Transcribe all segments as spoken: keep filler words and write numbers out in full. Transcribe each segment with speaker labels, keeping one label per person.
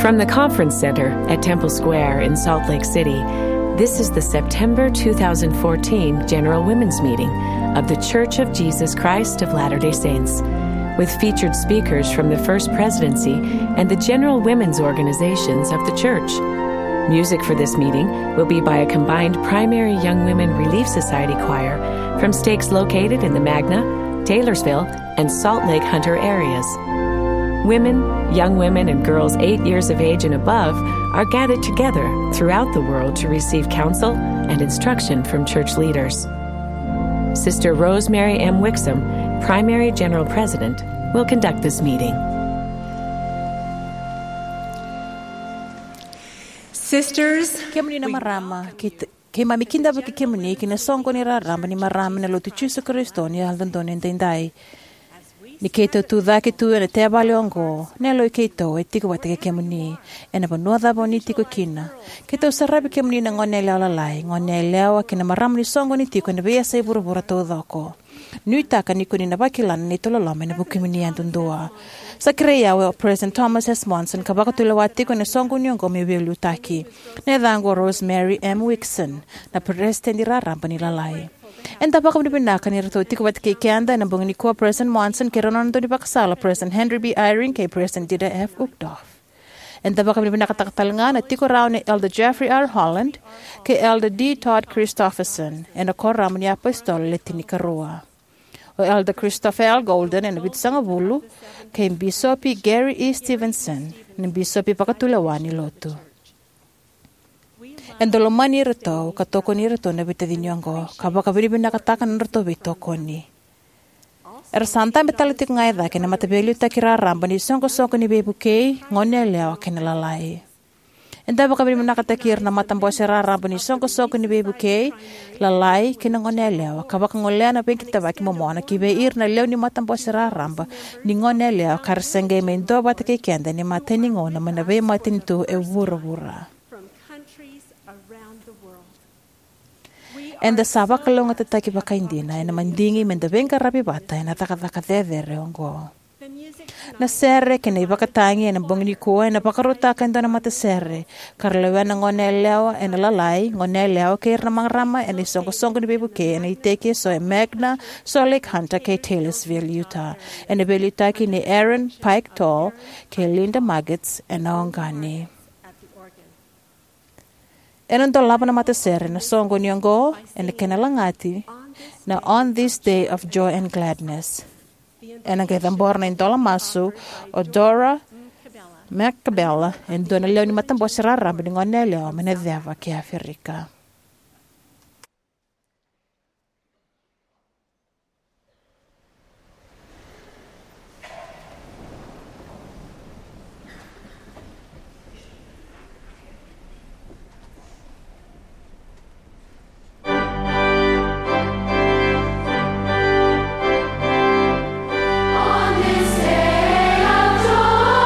Speaker 1: From the Conference Center at Temple Square in Salt Lake City, this is the September two thousand fourteen General Women's Meeting of The Church of Jesus Christ of Latter-day Saints, with featured speakers from the First Presidency and the General Women's Organizations of the Church. Music for this meeting will be by a combined Primary Young Women Relief Society choir from stakes located in the Magna, Taylorsville, and Salt Lake Hunter areas. Women, young women, and girls eight years of age and above are gathered together throughout the world to receive counsel and instruction from church leaders. Sister Rosemary M. Wixom, Primary General President, will conduct this meeting.
Speaker 2: Sisters,
Speaker 3: Kemuni na marama, kay mamikinda ba kikimuni, kinasongko ni raramba ni marama na lotu Jesu Kristo ni aldondon indendai. Ni keito tu dhaki tu ene te abale ongo, ne loi keito e tiko wate ke kemuni, ene pa nuadha ni tiko kina. Keito sarabi kemuni na ngone leo lalai, ngone leo kina maramu ni songo ni tiko ene vea say bura-bura tau dhoko. Nui taka ni kuni na bakilana ni tololome na bukimuni andundua. Sa kreia we President Thomas S. Monson kabaka tula watiko ne songo ni ongo me welu taki. Ne dhango Rosemary M. Wixom na President ni raramba ni lalai. Enta pa kami pinaka ni Rato tiko wat kay Kianda na bunga ni ko President Monson kay Ronaldo ni Pakasala President Henry B. Eyring kay President Dida F. Uchtdorf. Enta pa kami pinaka takatalanga na tiko rao ni Elder Jeffrey R. Holland kay Elder D. Todd Christopherson and a koramo ni Apostol Letini Karua. O Elder Christopher L. Golden and Bitsanga Bulu kay Bishop Gary E. Stevenson ni Bishop Pakatulawan ni Loto. And the Lomani Rato, Katoko ni Rato na bitadinyango, kabakabiri nakataka na Rato bitoko ni. Er santa metalitik ngaida kina matabeli takira ramba ni songo songo ni bebuke, ngone leo kina lalai. And the bakabiri nakatakir na matambo sira ramba ni songo songo ni bebuke, lalai kina ngone leo, kabakangolea na penkita baki momona kibe ir na leo ni matambo sira ramba, ni ngone leo karsenge mendo batake kenda ni mateni ngona manabe mateni tu e vura vura. And the sabakalong at taki bakaindina and a mandingi men the venga rabibata and atakataka there ongo. Na serre can a bakatangi and a bongnico and a bakarotaka and donamata serre, Carlewana ngoneleo and a lalai, ngoneleo ke ramarama and a songo song in babuke and a take so a magna, so Lake Hunter ke Taylorsville, Utah, and a belutaki ni Aaron Pike Tall, ke Linda Maggots and Ongani. And on the labana matasere na songo nyongo and the kenalangati na on this day of joy and gladness. And again born in Dolamasu o Dora Macabella and Dona Leoni Matambosera rambling on Nelio Menedeva ke Africa.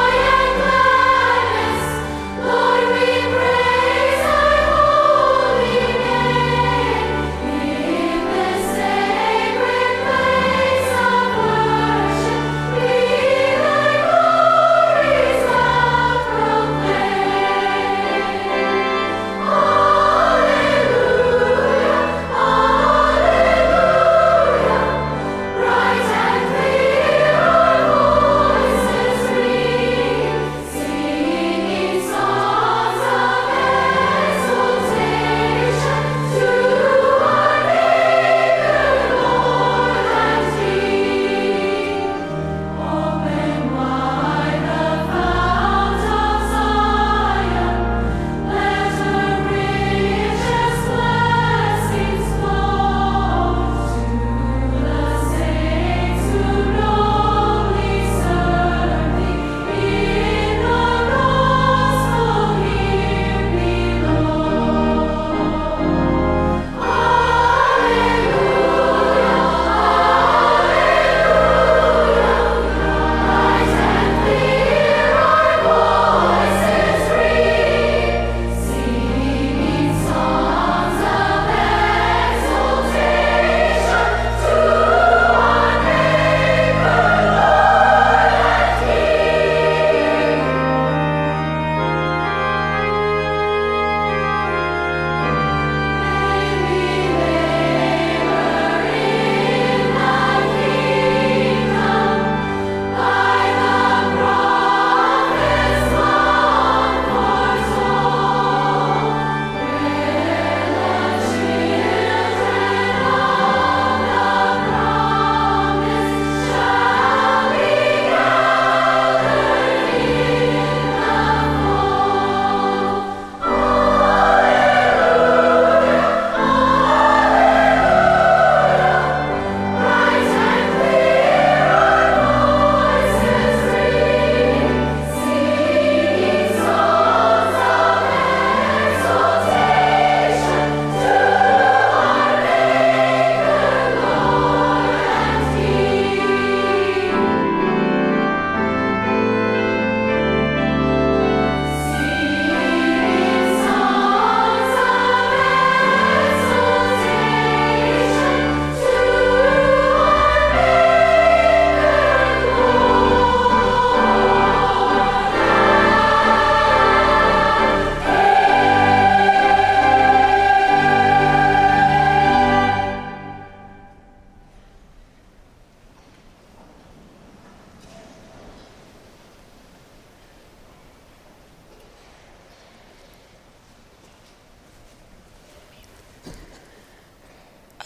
Speaker 4: Lord, we praise our holy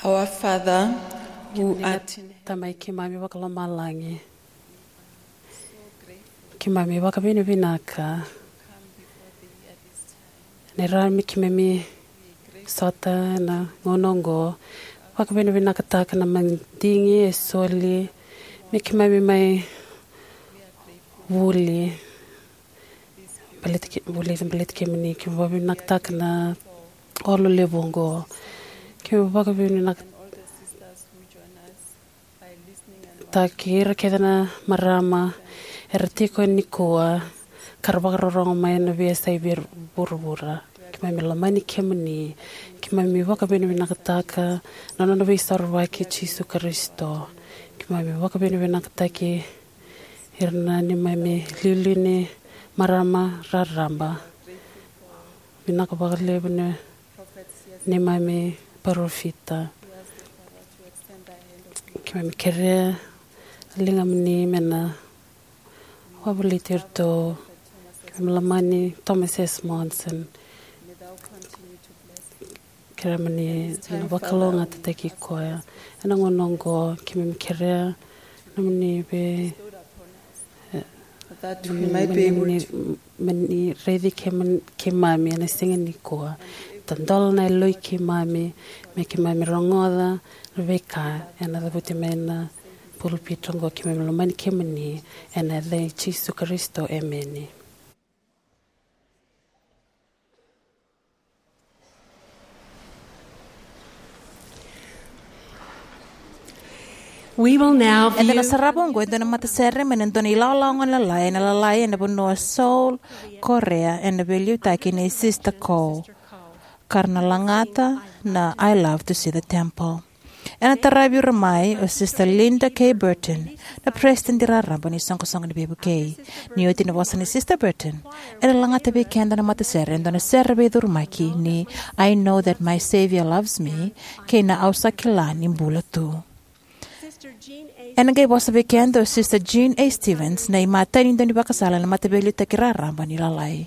Speaker 2: Our Father, who art in
Speaker 4: Tamai ki mami wakalomalangi. Ki mami wakavini vinaka. Nerami ki mami sota na ngonongo. Wakavini vinaka taka na mandingi e soli. Mi ki mami mai wuli. Wuli balit ki mani. Ki mami vinaka taka na olo levongo. Ki mami wakavini vinaka takira kedana marama ertiko nikoa karbagarorong mai na via sai vir burbura kimami lamani kemani kimami wakabeni vinakataka nono no visarwa ki Jesu Kristo kimami wakabeni vinakataki irna ni mami liline marama raramba vinakabagle bene ni mami profita kimami kere linga mani mena wabalitir to lamani Thomas S. Monson kera mani wakalonga tataki koya ena ngonongo kimi kera namani be
Speaker 2: that we might be able to
Speaker 4: mani ready kemami ena singani koa tandol na loi kemami me kemami rongoda veka ena dabuti mena pulpitongo kimemlomani kemani ena le Jesu Kristo amen.
Speaker 2: We will now
Speaker 3: And then
Speaker 2: view
Speaker 3: a sarabongo, and then a mataserre, and then a long on a lie, and a lie, and a bono soul, Korea, and a value taking a sister call. Karnalangata, na I love to see the temple. And at the Rabi Ramai, or Sister Linda K. Burton, the Preston Dira Rabani song song the baby K. Newton was an Sister Burton. And a langata be candle and mataser, and on a serve durmaki, ni I know that my Savior loves me, Kena Ausakilan in Bula too. And again was a weekend of Sister Jean A. Stevens, na imata in the Nibakasala and Matabeli Takira Rambani Lalai.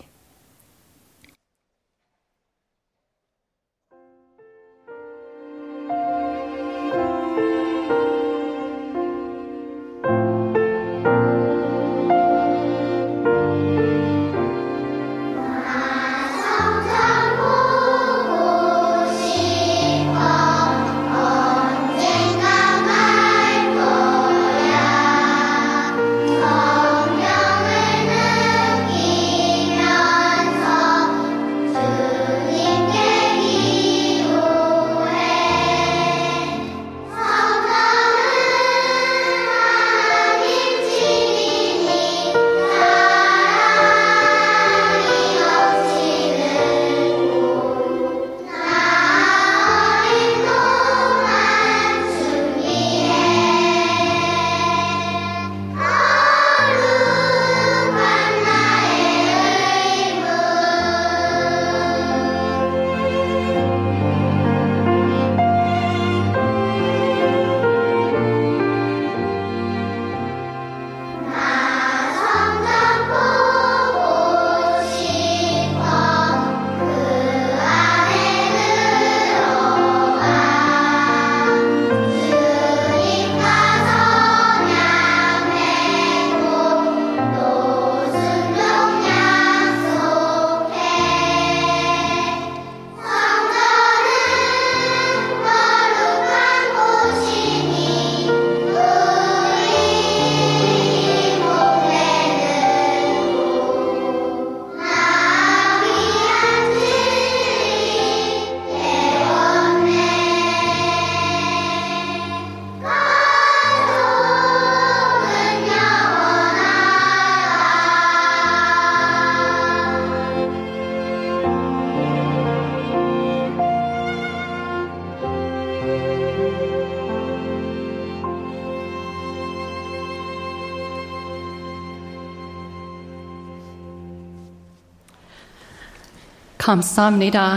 Speaker 5: 감사합니다.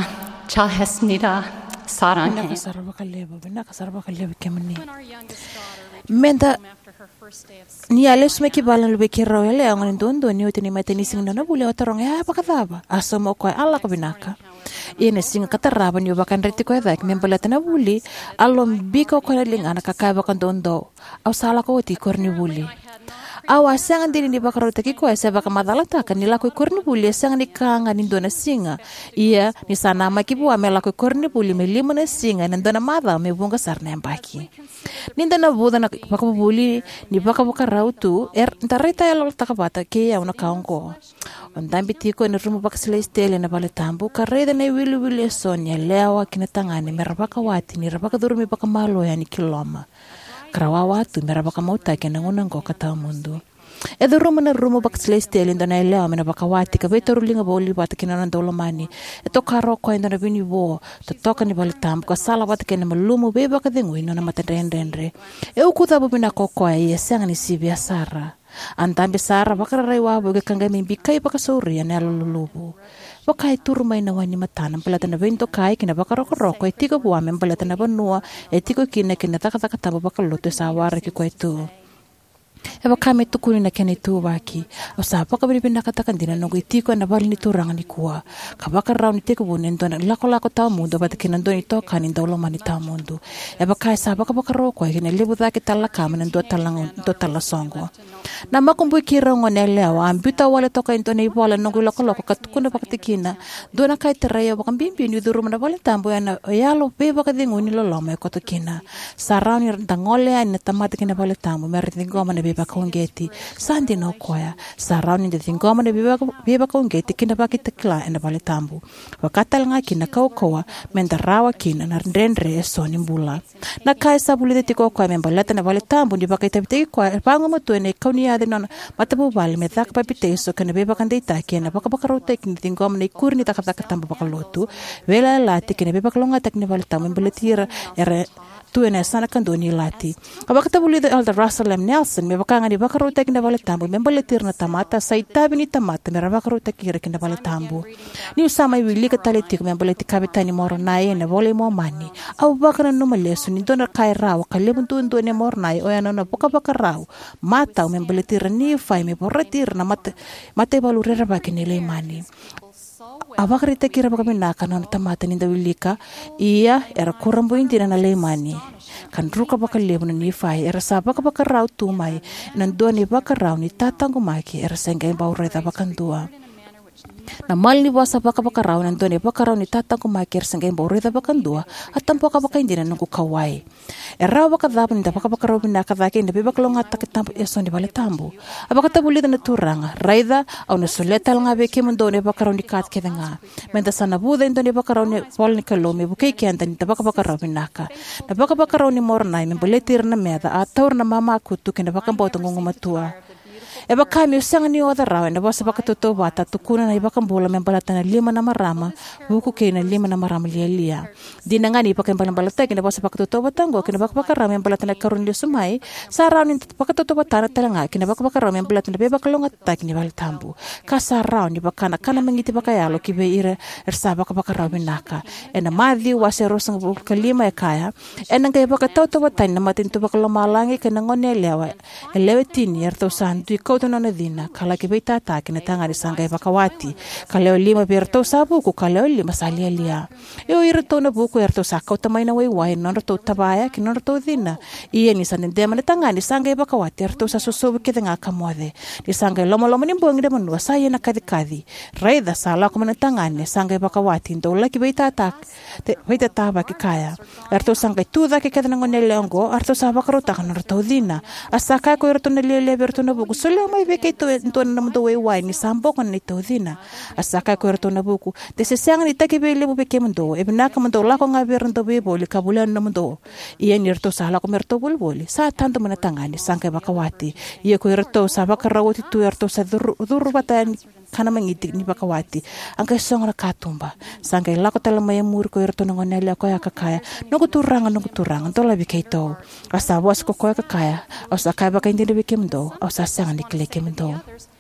Speaker 5: 잘했습니다. 사랑해.
Speaker 3: Menda Ni ales me kibalan lube kirau ele ang ndondo ni utini mateni sing na bule otarong ya pakataba asamo ko ala ko binaka ine sing kataraba ni bakan reti ko dak membelata na buli alom biko ko ling ana kakaba kan dondo au sala ko ti korni buli awa sangan dini ni bakaro taki ko esa baka madalata kan nila ko korni buli sangan ni kanga ni dona singa iya ni sana makibu amela ko korni buli me limana singa nan dona mada me bunga sarna mbaki ninda na buda na baka buli ni baka baka rautu er tarita elo takabata ke ya una kaongo on dambi tiko ni rumu baka celestele na bale tambu kareda na wili wili sonya lewa kinatangani merabaka wati ni rabaka durumi baka malo ya ni kiloma karawawa tu merabaka mauta ke nanguna ngo kata mundu edo rumu na rumu baka celestele ndo na lewa mena baka wati ka beto rulinga boli bata kina na dolomani eto karo ko ndo na bini bo to toka ni bale tambu ka sala bata ke na malumu be baka dengu ino na matendendre e ukuta bo bina koko ya sanga ni sibia sara antambe sara baka rai wa bo ke kanga mimbi kai baka sori na lulubu baka ituru mai na wani matana pelata na vento kai kina baka roko roko e tiko bua men pelata na banua e tiko kina kina taka taka tabo baka lote sawara ki ko itu e baka me tukuni na kene tu waki o sa baka bini pinaka taka ndina nongo itiko na bali ni turanga ni kuwa ka baka rau ni tiko bune ndona lako lako tau mundo bata kina ndoni toka ni ndaulo mani tau mundo e baka sa baka baka roko e kina libu dhaki tala kama na ndo talango ndo tala songo na makumbu kirongo ne lewa ambita wale toka intone ibola nongo lako lako katukuna baka tikina dona kai teraya baka mbimbi ni dhuru mana bali tambo ya na yalo pe baka dingu ni loloma e koto kina sarau ni dangole ya ni tamati kina bali tambo meritingo mana beba kaungeti sandi no koya sarau ni dingo mana beba beba kaungeti kina baki tekla ena bali tambo wakatal nga kina kaukoa mendarawa kina na ndendre soni mbula na kai sabuli de tiko koa membalata na bali tambo ni baka itabiteki koa pango matuene kauni ya de non matabu bali me tak papite so kana beba kan deita kena baka baka rote kini dingo mana ikur ni tak tak tambo baka lotu vela lati kena beba kalonga tak ni bali tambo membaletira era tu ena sana kan doni lati abaka tabuli de Elder Russell M. Nelson me baka ngani baka rote kina bali tambo membaletir na tamata saita bini tamata me baka rote kira kina bali tambo ni usama wili ka taleti membaleti kabitani moro nae na vole mo mani au baka na no malesu ni dona kai rawa kalebuntu ndo ne mor nae o yana na baka baka raw mata membaletir ni fai me borretir na mate mate balurera baka ni le mani abakarita kira baka minaka na tamata ni dawilika iya era kurambo intina na lemani kan ruka baka lebu na ni fai era sa baka baka raw tumai nando ni baka raw ni tatango maki era senga baureta baka ndua na mal ni wasa baka baka raw nando ni baka raw ni tatango maki era senga baureta baka ndua atampo ka baka indina nungu kawai era baka dhabu ni baka baka raw minaka dhake ni baka longa takitambo eso ni bale tambo abaka tabuli na turanga raida au na soleta nga beke mundo ni baka raw ni kat kedenga menda sana buda indo ni baka raw ni pol ni kalome buke kianda ni baka baka raw minaka na baka baka raw ni morna ni beletir na meda ataur na mama kutu kena baka boto ngongo matua e baka mi usanga ni oda raw na basa baka toto bata tukuna na baka bola membalata na lima na marama buku ke na lima na marama lia dinanga ni baka membalata kena basa baka toto batango kena baka baka raw membalata na karun li sumai saraw ni baka toto batana talanga kena baka baka raw membalata na baka longa tak ni bal tambu kasaraw ni baka na kana mangiti baka yalo kibe ire ersa baka baka raw minaka e na madhi wasero sang buka lima e kaya e nanga baka toto batana na matinto baka lomalangi kena ngone lewa e lewe tini erto santu to na dina kala ke beta ta ke na tanga risanga e bakawati kala lima berto sabuku kala lima salia lia eu irto na buku erto saka tamai na wai wai non to tabaya ke non to dina ie ni sanen de man tanga ni sanga e bakawati erto sa soso ke tenga kamode ni sanga lomo lomo ni bongi de manua sai na kadi kadi raida sala ko man tanga ni sanga e bakawati ndo la ke beta ta te beta ta ba ke kaya erto sanga tu da ke ke na ngone leongo erto sa bakaro ta non to dina asaka ko erto na le le berto na buku solo mai beke to to na mdo we wai ni sambo kon ni to dina asaka ko erto na buku de se sang ni take be le beke mdo e bina ka mdo la ko nga ber ndo be boli ka bulan na mdo ie ni erto sala ko merto bol boli sa tanto mana tangani sangka bakawati ie ko erto sa bakarawati tu erto sa dur dur batan kana mangiti ni bakawati angka song na katumba sangka la ko tala may mur ko erto ngone la ko ya kakaya no ko turanga no ko turanga to la beke to asa was ko ko kakaya asa ka baka hindi beke mdo asa sang ni kleke mdo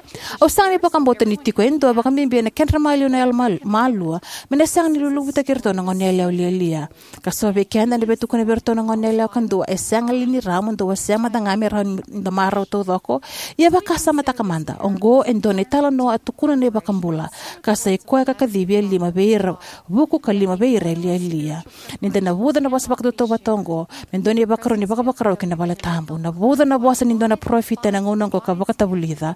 Speaker 3: Au sang ni pakambota ni tiko endo bakambimbia na kenra malio na almal malua mena sang ni lulu buta kirto na ngonele ulilia kasobe kenda ni betu kone berto na ngonele kandua e sang lini ramu ndo wasang matangami ran da maro to doko ia bakasa matakamanda ongo endo ne tala no atukuna ne bakambula kasa ikwa kakadhibia lima beira buku kalima beira lia ninda na vuda na basa bakto to batongo mendo ni bakaro ni bakabakaro kina bala tambu na vuda na basa nindo na profit na nguna ko kabakatabulida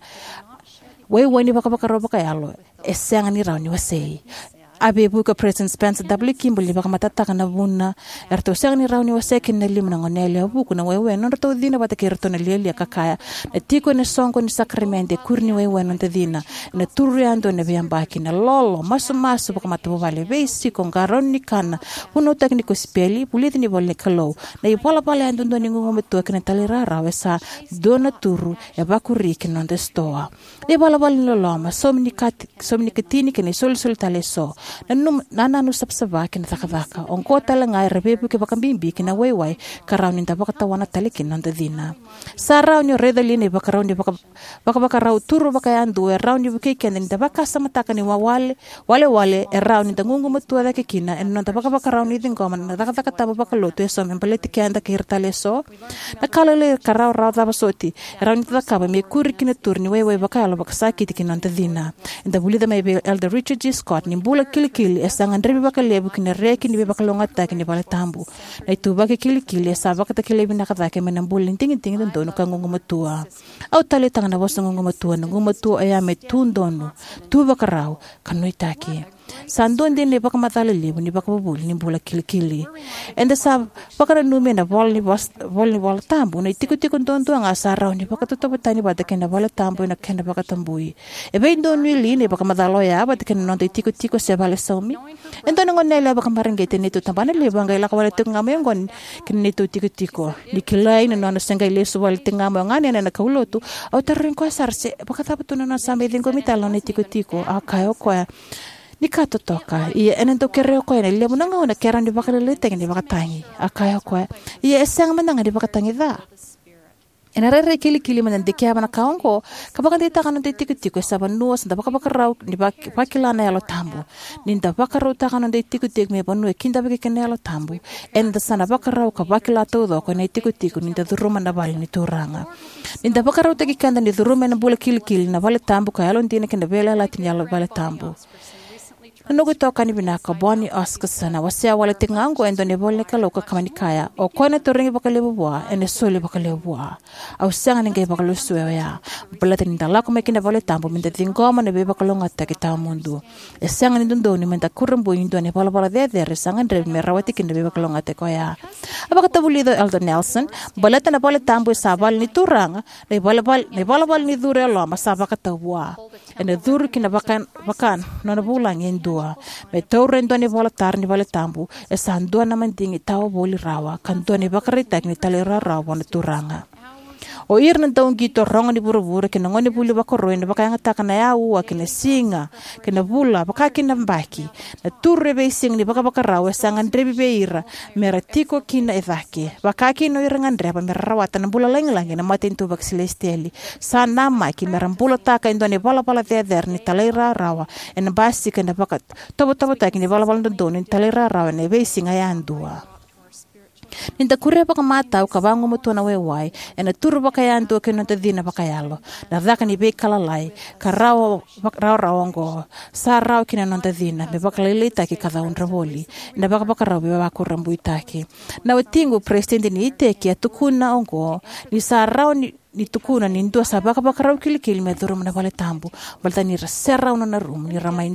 Speaker 3: Wai wani baka baka roba kayalo esang ni rauni wasei abe buka President Spencer W Kimball baka matata kana buna erto sang ni rauni wasei kin lim na ngonele buku na wewe non to dina bata kerto na lele kakaya na tiko ne songo ni sakramente kurni wewe non te dina na turiando ne biambaki na lolo maso maso baka matu vale besi con garoni kana uno tekniko speli pulit ni volle kalo na ipola pale ando ndo ningo metu kana talera rawesa dona turu e bakuri kin non te stoa e bala bala no loma somni kat somni katini kin sol sol taleso Nanu nana nu sapsava kin takavaka on ko tala ngai rebebu ke bakambimbi kin away way karau ninta baka tawana talikin nanda dina sarau ni redali ni baka rau ni baka baka baka rau turu baka yandu e rau ni buke ken ninta baka samataka ni wawale wale wale e rau ni tangungu mutua da ke kina en nanta baka baka rau ni dingoma na taka taka taba baka lotu eso men paleti ke anda ke hirtaleso na kalale karau rau da basoti rau ni taka me kuri kin turni way way baka alo baka sakiti kin nanda dina inda bulida mai elder Richard G Scott ni bula kilikili esang andre baka lebu kina reki ni baka longata kini bala tambu na itu baka kilikili esa baka ta kilebi na kata ke menambul ting ting don dono kangungu matua au tale tanga na bosa ngungu matua ngungu matua aya me tundonu tu baka rau kanoi taki sandon din le baka matale lebu ni baka bubul ni bula kilikili enda sa baka nu me na bol ni bos bol ni bol tambu na tiku tiku don don asa rau ni baka to tani bata kena bala tambu na kena baka tambui e be don ni li ni baka matalo ya bata kena non tiku tiku se bala somi endo ngon nela baka marengete ni tu tambana le banga ila kawala tu ngame ngon kini tu tiku tiku ni kilai na no senga ile so wal tinga mo ngane na kaulo tu au terren ko sarse baka tapatu na sambe din ko mitalo ni tiku tiku akayo ko ni kato toka ia enen to kereo ko ene le munanga ona keran di bakal le teng di bakatangi akayo ko ia esang menanga di bakatangi da ena rere kili kili manan de kia bana kaongo kabaka de ta kanon de tikutiko saban nuos nda baka baka rau ni bakilana yalo tambu ninda baka rau ta kanon de tikutik me banu e kinda baka kene yalo tambu enda sana baka rau ka bakila todo ko ne tikutiko ninda duruma na bali ni turanga ninda baka rau ta kikanda ni duruma na bula kili kili na bale tambu ka yalo ndine kenda bela latin yalo bale tambu Nugu toka ni binaka boni Oscar sana wasia wale tingango endo ne bolle kaloka kamanikaya o kone toringi baka lebua ene sole baka lebua au sanga ninge baka lusuwe ya balata ninda lako mekina bole tambo minta tingoma ne beba kalonga takita mundu e sanga nindundo ni minta kurumbu indo ne bala bala de de sanga ndre merawati kinde beba kalonga te koya abaka tabulido Elder Nelson balata na bole tambo sabal ni turanga ne bala bal ne bala bal ni dure lo masabaka tabua ene duru kina bakan bakan no na bulang endo me taurendo ni vola tarni vale tambu e sandua na mandingi tao boli rawa kanto ni bakari tekni talera rawa na turanga o irna taung gito ronga ni buru-buru kina ngoni buli bakoro ni baka yang taka na yaua kina singa kina bula baka kina mbaki na turre be sing ni baka baka rawa sangan drebi beira mera tiko kina evaki baka kino irangan dreba mera rawata na bula langi-langi na matin tu bak celestiali sa nama ki mera bula taka indo ni bala-bala teder ni talera rawa ena basi kina baka tobo-tobo taki ni bala-bala dodo ni talera rawa ni be singa yandua Ninta kure baka matau ka bango mutu na wewai ena turu baka yandu ke nonta dina baka yalo na dhaka ni be kalalai ka rawa rawa rawango sa rawa kina nonta dina me baka lelita ki kada un ravoli na baka baka rawa be baka rambu itaki na watingu presidente ni iteki atukuna ongo ni sa rawa ni ni tukuna ni ndua sa baka baka rawa kilikili me duru mana vale tambu balta ni rasera una na rum ni ramain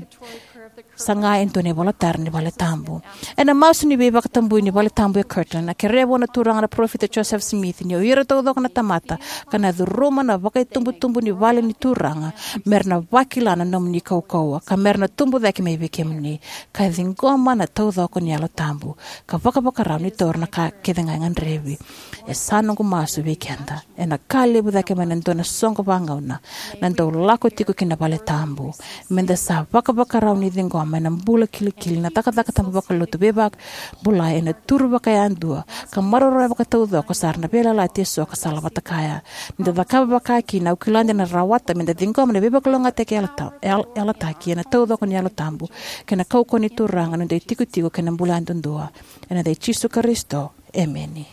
Speaker 3: sanga ento ne bola tar ni bale tambu ena maus ni be baka tambu ni bale tambu e curtain na kerebo na turanga na prophet Joseph Smith ni ira todo na tamata kana duruma na baka tumbu tumbu ni bale ni turanga merna wakila na nom ni kau kau ka merna tumbu da ki me be kemni ka zingoma na todo ko ni alo tambu ka baka baka ra ni torna ka kedenga ngan rebi e sano ko masu be kenda ena kale bu da ke manento na songo bangauna na ndo lako tiko kina bale tambu menda sa baka baka ra ni zingoma mama na bula kilikili na takataka tamba baka lotu bebak bula ena turu baka andua ka maroro baka taudo ka sarna bela la teso ka sala bata kaya nda baka baka ki na ukilande na rawata menda dingo mena bebak longa teke ala ta ala ta ki na taudo ko ni ala tambu kena kau ko ni turanga nda tiku tiku kena bula andua ena de Jesu Kristo ameni.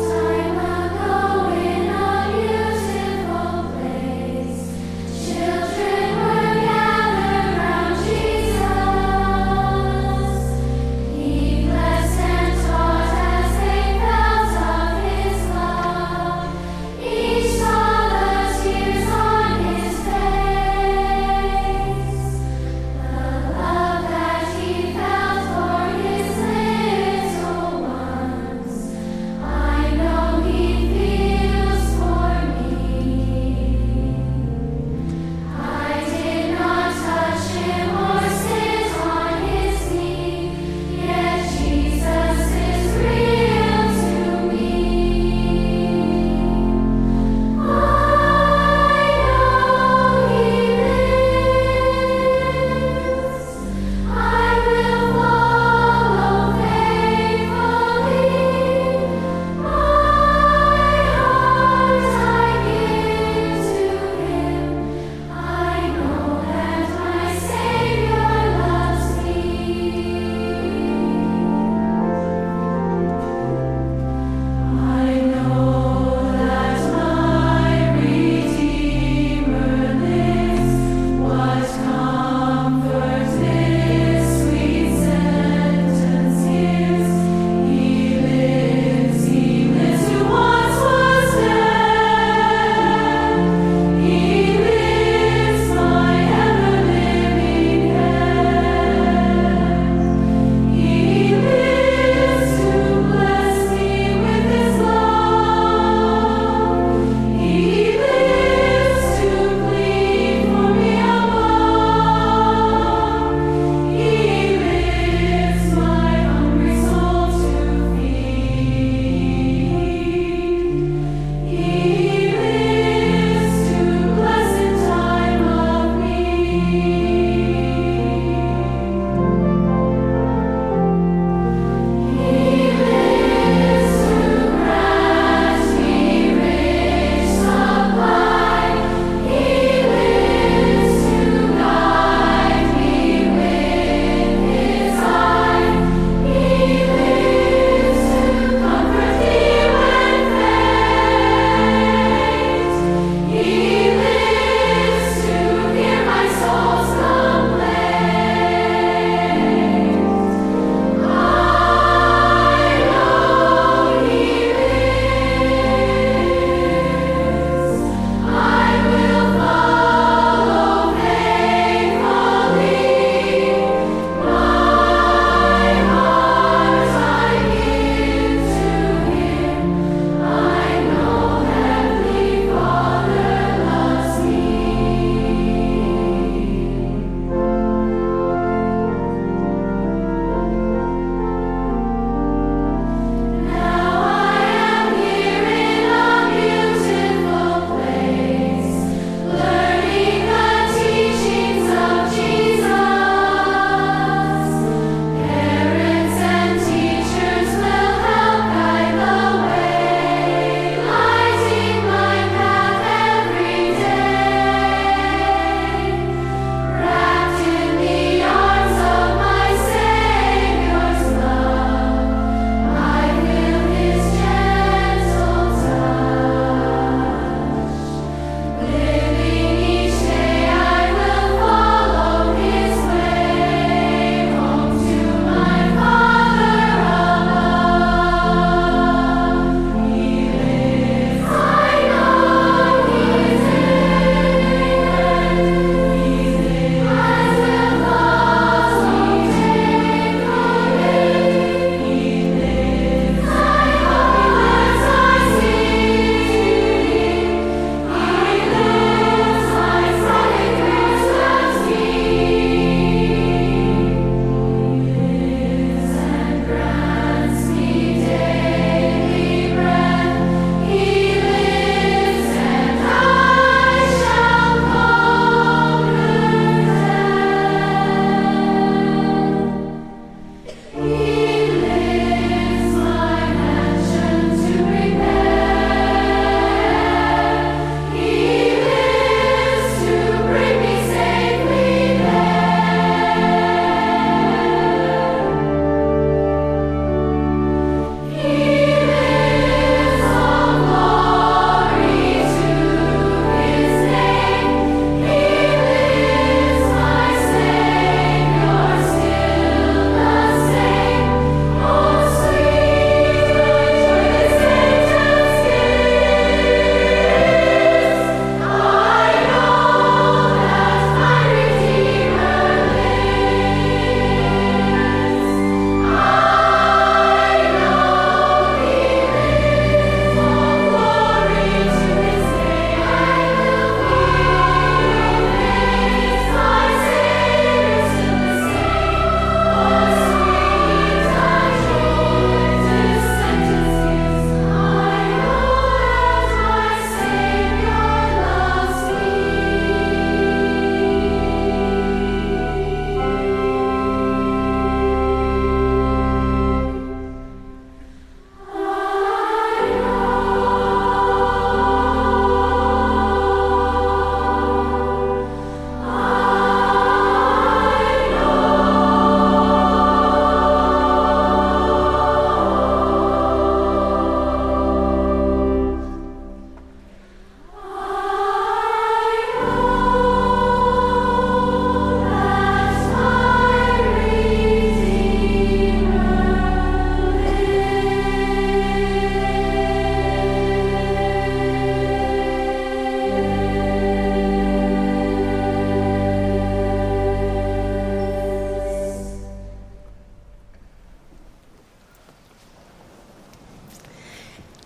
Speaker 6: Children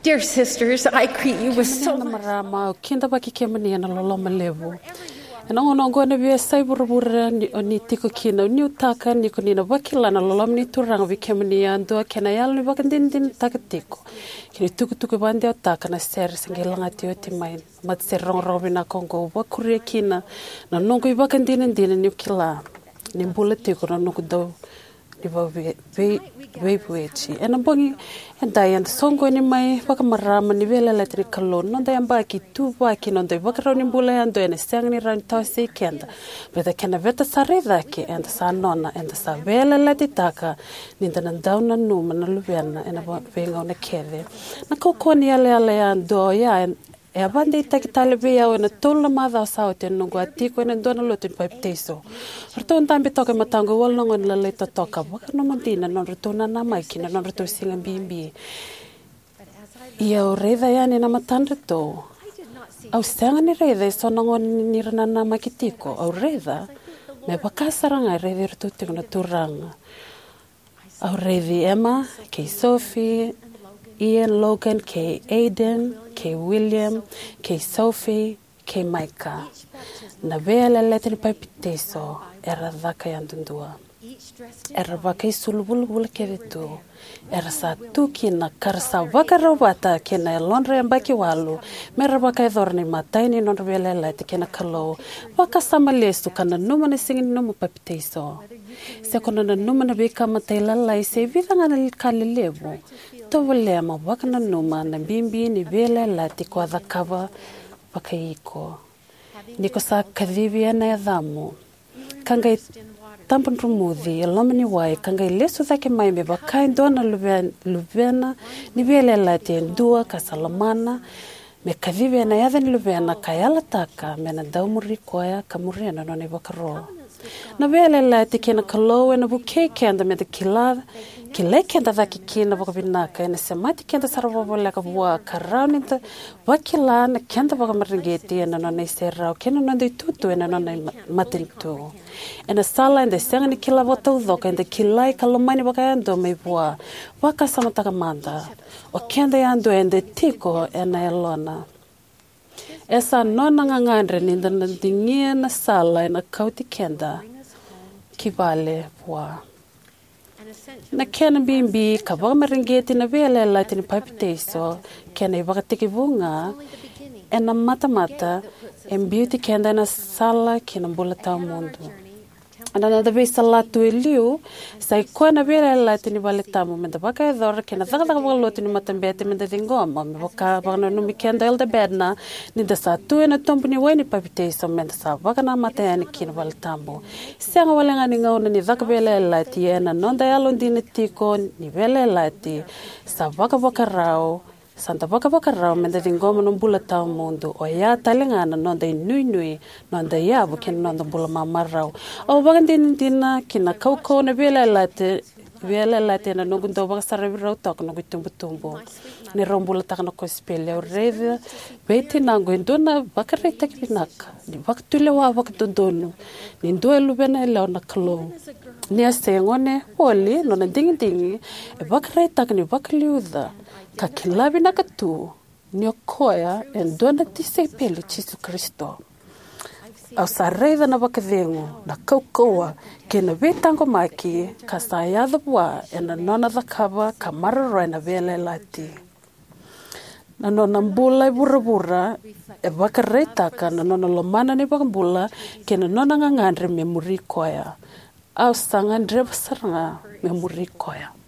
Speaker 5: Dear sisters, I greet you with so
Speaker 4: na
Speaker 5: much.
Speaker 4: marama o kinda baki ke mani na loloma levo. And on on going to be a cyberbura ni tiko kina new taka ni kunina wakila na lolom ni turang vikemani and do kenayal ni wakandin din takatiko. Kini tuku tuku bande o taka na ser singilanga tioti main mat serong robina kongo wakuria kina na nongo wakandin din ni kila ni bulletiko na nongo do ni va ve ve vechi and bongi and Diane songo ni mai wakamarama ni vela letri kalon no da baki tu baki no da wakaro ni bula ando ene sang ni ran tose kenda but kana veta sareda ke and sa nona and sa vela letitaka ni da ndauna no mana luvena ena venga ona keve na kokoni ale ale ando ya e abande takitale vea ona tola mada sa te no guatiko ena dona lotin paipteso reton tambe toka matango wal no ngon lale to toka baka no montina non retona na makina non reto singa bimbi ia o reda ya ni na matanda to au sanga ni reda so no ngon ni rana na makitiko au reda me bakasaranga reda reto te na turanga au reda Emma ke Sophie Ian, Logan, K. Aiden, K. William, K. Sophie, K. Micah. Na vela leteni paipiteso era dhaka yandundua. Era vaka isulubulubula kevitu. Era sa tuki na karsa vaka robata kena londre mbaki walu. Mera vaka edorni mataini non vela leti kena kalo. Vaka samalesu kana numa na singin numa paipiteso. Se kono na numa na vika mataila lai se vida ngana kalelevu. Tovolema wakana numa na bimbi ni vela lati kwa dhakava wakaiko. Niko sa kadhivia na yadhamu. Kangai tampun rumudhi, alomani wai, kangai lesu dhake maime wakai ndona luvena ni vela lati ndua kasalamana. Me kadhivia na yadhani luvena kayala taka mena daumuri kwaya kamuriana noni wakaro. Na vela lati kena kalowe na buke kenda me de kilada. Kile kenda dhaki kina wakabinaka ene semati kenda saravavole kabua karani ta wakila na kenda wakamaringeti ene nona iserao kena nona itutu ene nona matintu ene sala ende senga ni kila wata udhoka ende kilai kalomani wakayando meibua wakasamataka manda o kenda yando ende tiko ene elona esa nona ngangandre ninda ndingia na sala ene kauti kenda kivale bua na kena bimbi ka wakamarengeti na vela lati ni paipiteso kena wakatiki vunga ena mata mata en beauty kenda na sala kena bula tau mundu ana na dabe salatu eliu sai kona vela lati ni vale tamu menda waka edora kena daga daga wakaloti ni matambete menda dingoma me waka wakana numi kenda elda bedna ni da sa tu ena tompu ni waini paipiteso menda sa wakana mata yani kena vale tamu senga wale ngani ngauna ni daga vela lati ena nonda yalon dini tiko ni vela lati sa waka waka rao Santa waka waka rao menda dingoma no bula tau mundu o ya talengana nonda nui nui nonda ya buken nonda bula mama rao o bagandin dina kina kauko na vela late vela late na nogundo waka sarabi rao tok no tumbu tumbu ni rombula takana ko spele o reve beti nango indona waka reta kibinaka ni waka tule wa waka dondonu ni ndoe lubena ela na kalo ni asengone oli nona dingi dingi e waka reta ni waka liuda ka kilabi na katu ni okoya en dona tise pele Jesu Kristo. Au sa reida na wakavengu na kaukoa ke na vetango maki ka sa yadhwa ena nona dhakava ka mararo na vele lati. Na nona mbula bura bura e wakareta ka na nona lomana ni wakambula ke na nona ngangandre memuri koya. Au sa ngandre basaranga memuri koya.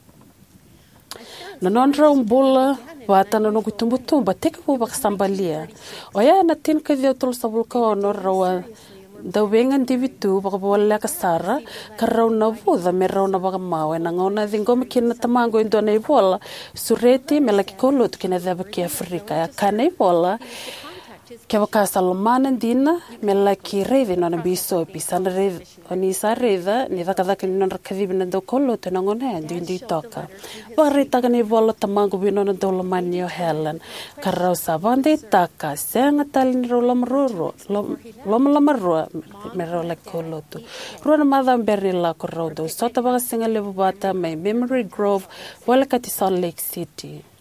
Speaker 4: Na nondra umbula wata na nungu tumbu tumba teka po bakasambalia o ya na tin ka dio tol sabulka ono rawa da wengan divitu baka bola ka sara ka raw na vuda me raw na baka mawe na ngona dingo mikina tamango indona ibola sureti melaki kolot kina da baki Afrika ya kana ibola ke waka salomana dina melaki reve no na biso pisana reve oni sa reve ni daka daka ni nonra kadhibi na do kollo te nangona ndi ndi toka wari taka ni vola tamango bino na do lomani o Helen karau sa bande taka senga tali ni rola maruro loma loma ro me rola kollo tu ro na madam berri la korro do sota baga senga levu bata mai Memory Grove wala kati Salt Lake City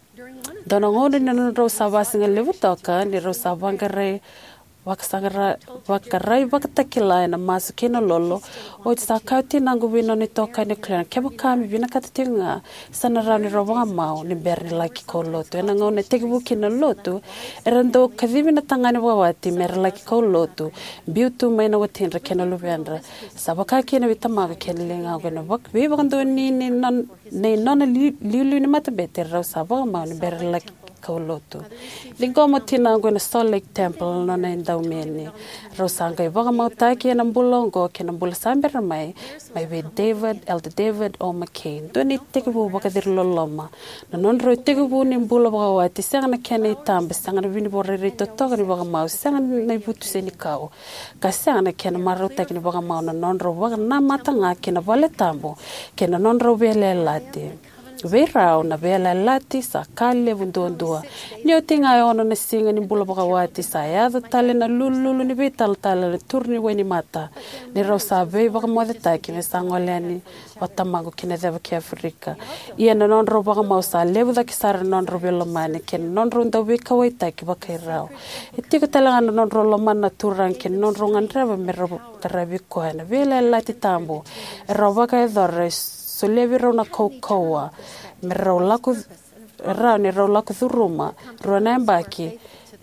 Speaker 4: Dona ngone na ro sabasinga levu toka ni ro sabangare wakasangara wakarai wakatakila na masu kena lolo o tsa kauti nangu wino ni toka ni klan keba kami vina katatinga sana rani rawanga mau ni berni laki ko loto ena ngone tegibu kina loto erando kadhivi na tangani wawati mera laki ko loto biutu maina watinra kena lubendra sabaka kena vitamaga kena lenga wena wak vivando ni ni non ni non liulu ni matabete raw sabaka mau ni berni laki Kauloto. Lingomo tina ngwena Salt Lake Temple no na indaumeni. Rosanga iwaga mautaki na mbulongo kena mbula sambera mai mai we David, Elder David o McCain. Doni tekibu waka loloma. Na nonro tekibu ni mbula waka wati sanga na kena itamba sanga na vini bora rito toka ni waka mau sanga na ibutu seni kao. Ka sanga na kena marutaki ni waka mau na nonro waka na matanga kena wale tambo kena nonro wele lati. Verao na vela lati sa kale vundondua. Nio tinga e ono na singa ni mbula baka wati sa yada tale na lululu ni vital tale na turni weni mata. Ni rau sa vei baka mwade taki me sa ngoleani watamago kina dheva ki Afrika. Ia na nonro baka mau sa levu da kisara nonro velo mani kena nonro nda wika wai taki baka i rao. E tiko talanga na nonro lomana na turan kena nonro ngandrava me rau taravi koena. Vela lati tambo. E rau baka e dhore so levi rau na koukoua, me rau laku, rau ni rau laku thuruma, rau na mbaki,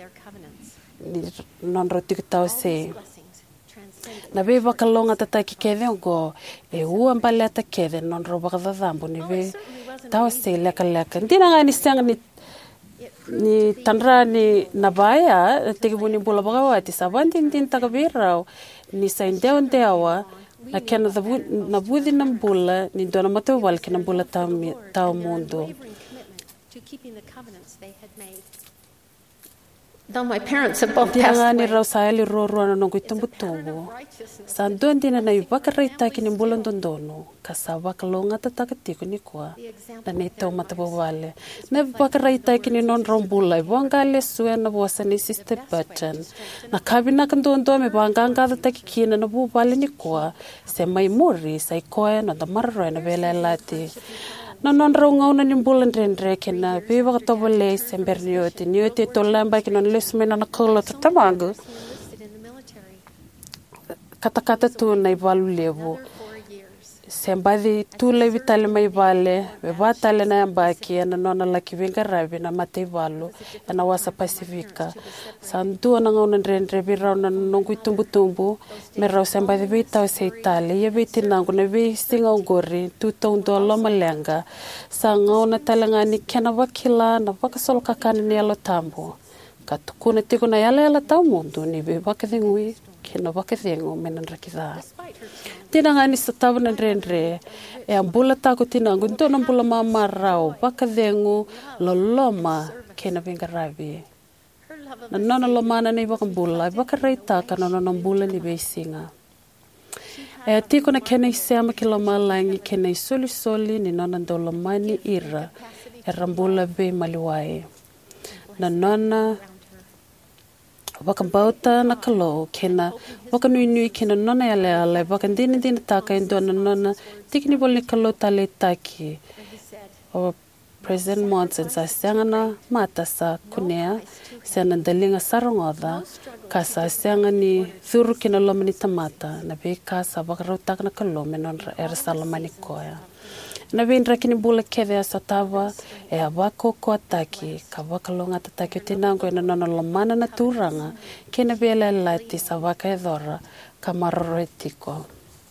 Speaker 4: non rau tiku tau se. Na ve waka longa tataki kede ongo, e ua mbale ata kede, non rau waka dhadhambu, ni ve tau se leka leka. Ndina nga ni sianga ni ni tanra ni nabaya, teki buni bula waka wati, sabandi ndin taka virau, ni sa indeo ndeawa, na kena na budi na mbula ni dona matawal kena mbula tau tau mundo.
Speaker 5: Though my parents have both
Speaker 4: passed away.
Speaker 5: Ni
Speaker 4: rau saeli ro ro na nongo itumbutumbu. Sa don dina na ibaka reita kini mbula ndondono. Kasa waka longa tataka tiko ni kwa. Na ne tau matawale. Na ibaka reita kini non rombula. Ibwangale suwe na wasa ni sister button. Na kabina kandondo me banganga tataki kina na bubale ni kwa. Se mai muri sa ikoe na damarro na vela lati. Na non rau na ni mbula ndrendre kena viva katobole sember nioti nioti tolamba kena lesmena na kola tatamangu kata kata tu na ivalu levu sembadi tu le vitale mai vale ve vatale na mbaki na nona la kivinga ravi na mate valu na wasa pasifika sandu na ngona ndrendre virau na nongu tumbu tumbu me rau sembadi vita se itale ye viti nangu na vi singa ngori tu tondo lo malenga sa ngona talanga ni kena wakila na wakasol kakani ni alo tambo katukuna tiko na yala yala tau mundo ni ve wakadingui kena wakadingu menan rakida tina ngani sa tawa na rendre e ambula tako tina ngunto na mbula mamarao wakadingu loloma kena vinga ravi na nona lomana ni wakambula wakareita ka nona mbula ni beisinga e tiko na kena isema kiloma langi kena isoli soli ni nona ndolomani ira e rambula be maliwae na nona wakambauta na kalo kena wakanui nui kena nona yale ale wakandini dini taka indo na nona tikini boli kalo tale taki o President Monson sa siangana mata sa kunea siana dalinga sarongoda kasa sianga ni thuru kena lomani tamata na beka sa wakarautak na kalo menon era salamani koya na vindra kini bula kede asa tawa e awako ko ataki ka wakalonga tataki tinango ina nona lomana na turanga kena vela lati sa waka edora ka maroroetiko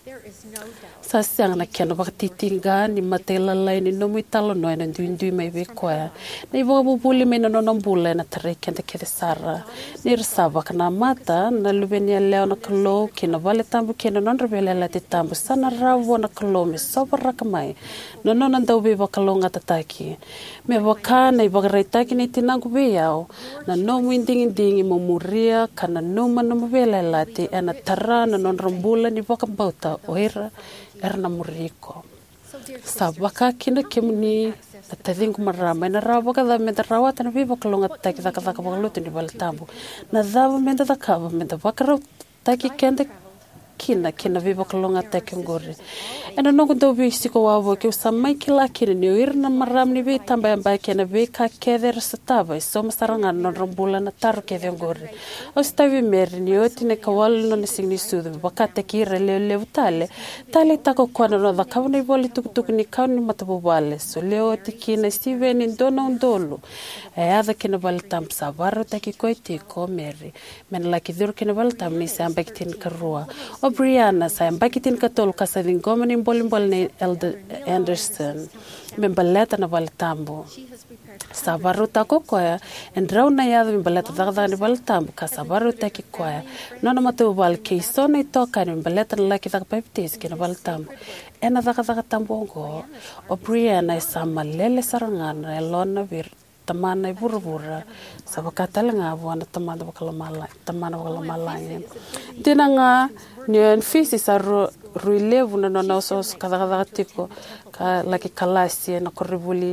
Speaker 4: sa siang na kena wakatitinga ni matela lai ni nomu italo noe na nduindui mai wekoa na iwa bubuli me na nona mbula na tare kenda kede sara ni rasa waka na mata na lubenia leo na kalo kena wale tambu kena nonra vela lati tambu sana rawo na kalo me sopa raka mai no nona ndauwe wakalonga tataki me waka na iwa reitaki ni tinangu weyao na nomu indingi mo muria kana noma nomu vela lati ena tara na nonra mbula ni wakambauta oira erna muriko sa waka kina kemuni tatadingu marama na rawa kada menda rawa tana viva kalonga taki taka taka wakalutu ni wala tambu na dhava menda takava menda wakarau taki kenda kina kina viva kalonga tekengore ena nongo do vi siko wavo ke samai kila kina ni irna maram ni vi tamba ba kena vi ka keder stava so masaranga non rombula na tar ke vengore o stavi mer ni otine kawal non singni sudu bakate kire le le tale tale tako kwana no da kawni voli tuk tuk ni kawni matabu vale so leo tikina Steven in dona ndolo e ada kena val tam savaro taki koiti ko meri men la ki dur kena val tam ni sa ambakitin karua o Brianna sa ambakitin katol kasadin gomani mbolimbol ne Elder Anderson men baleta na val tambo savaro tako koya endrau na yada men baleta daga ni val tambo ka savaro taki koya nona matabu val ke sona toka ni baleta na ki daga peptis kena val tambo ena daga daga tambo go o Brianna sa malele sarangana elona vir tamana burubura sabakatala nga buana tamana bakalamala tamana bakalamala dinanga nyen fisi sa ruilevu na no so kada kada tiko ka laki kalasi na koribuli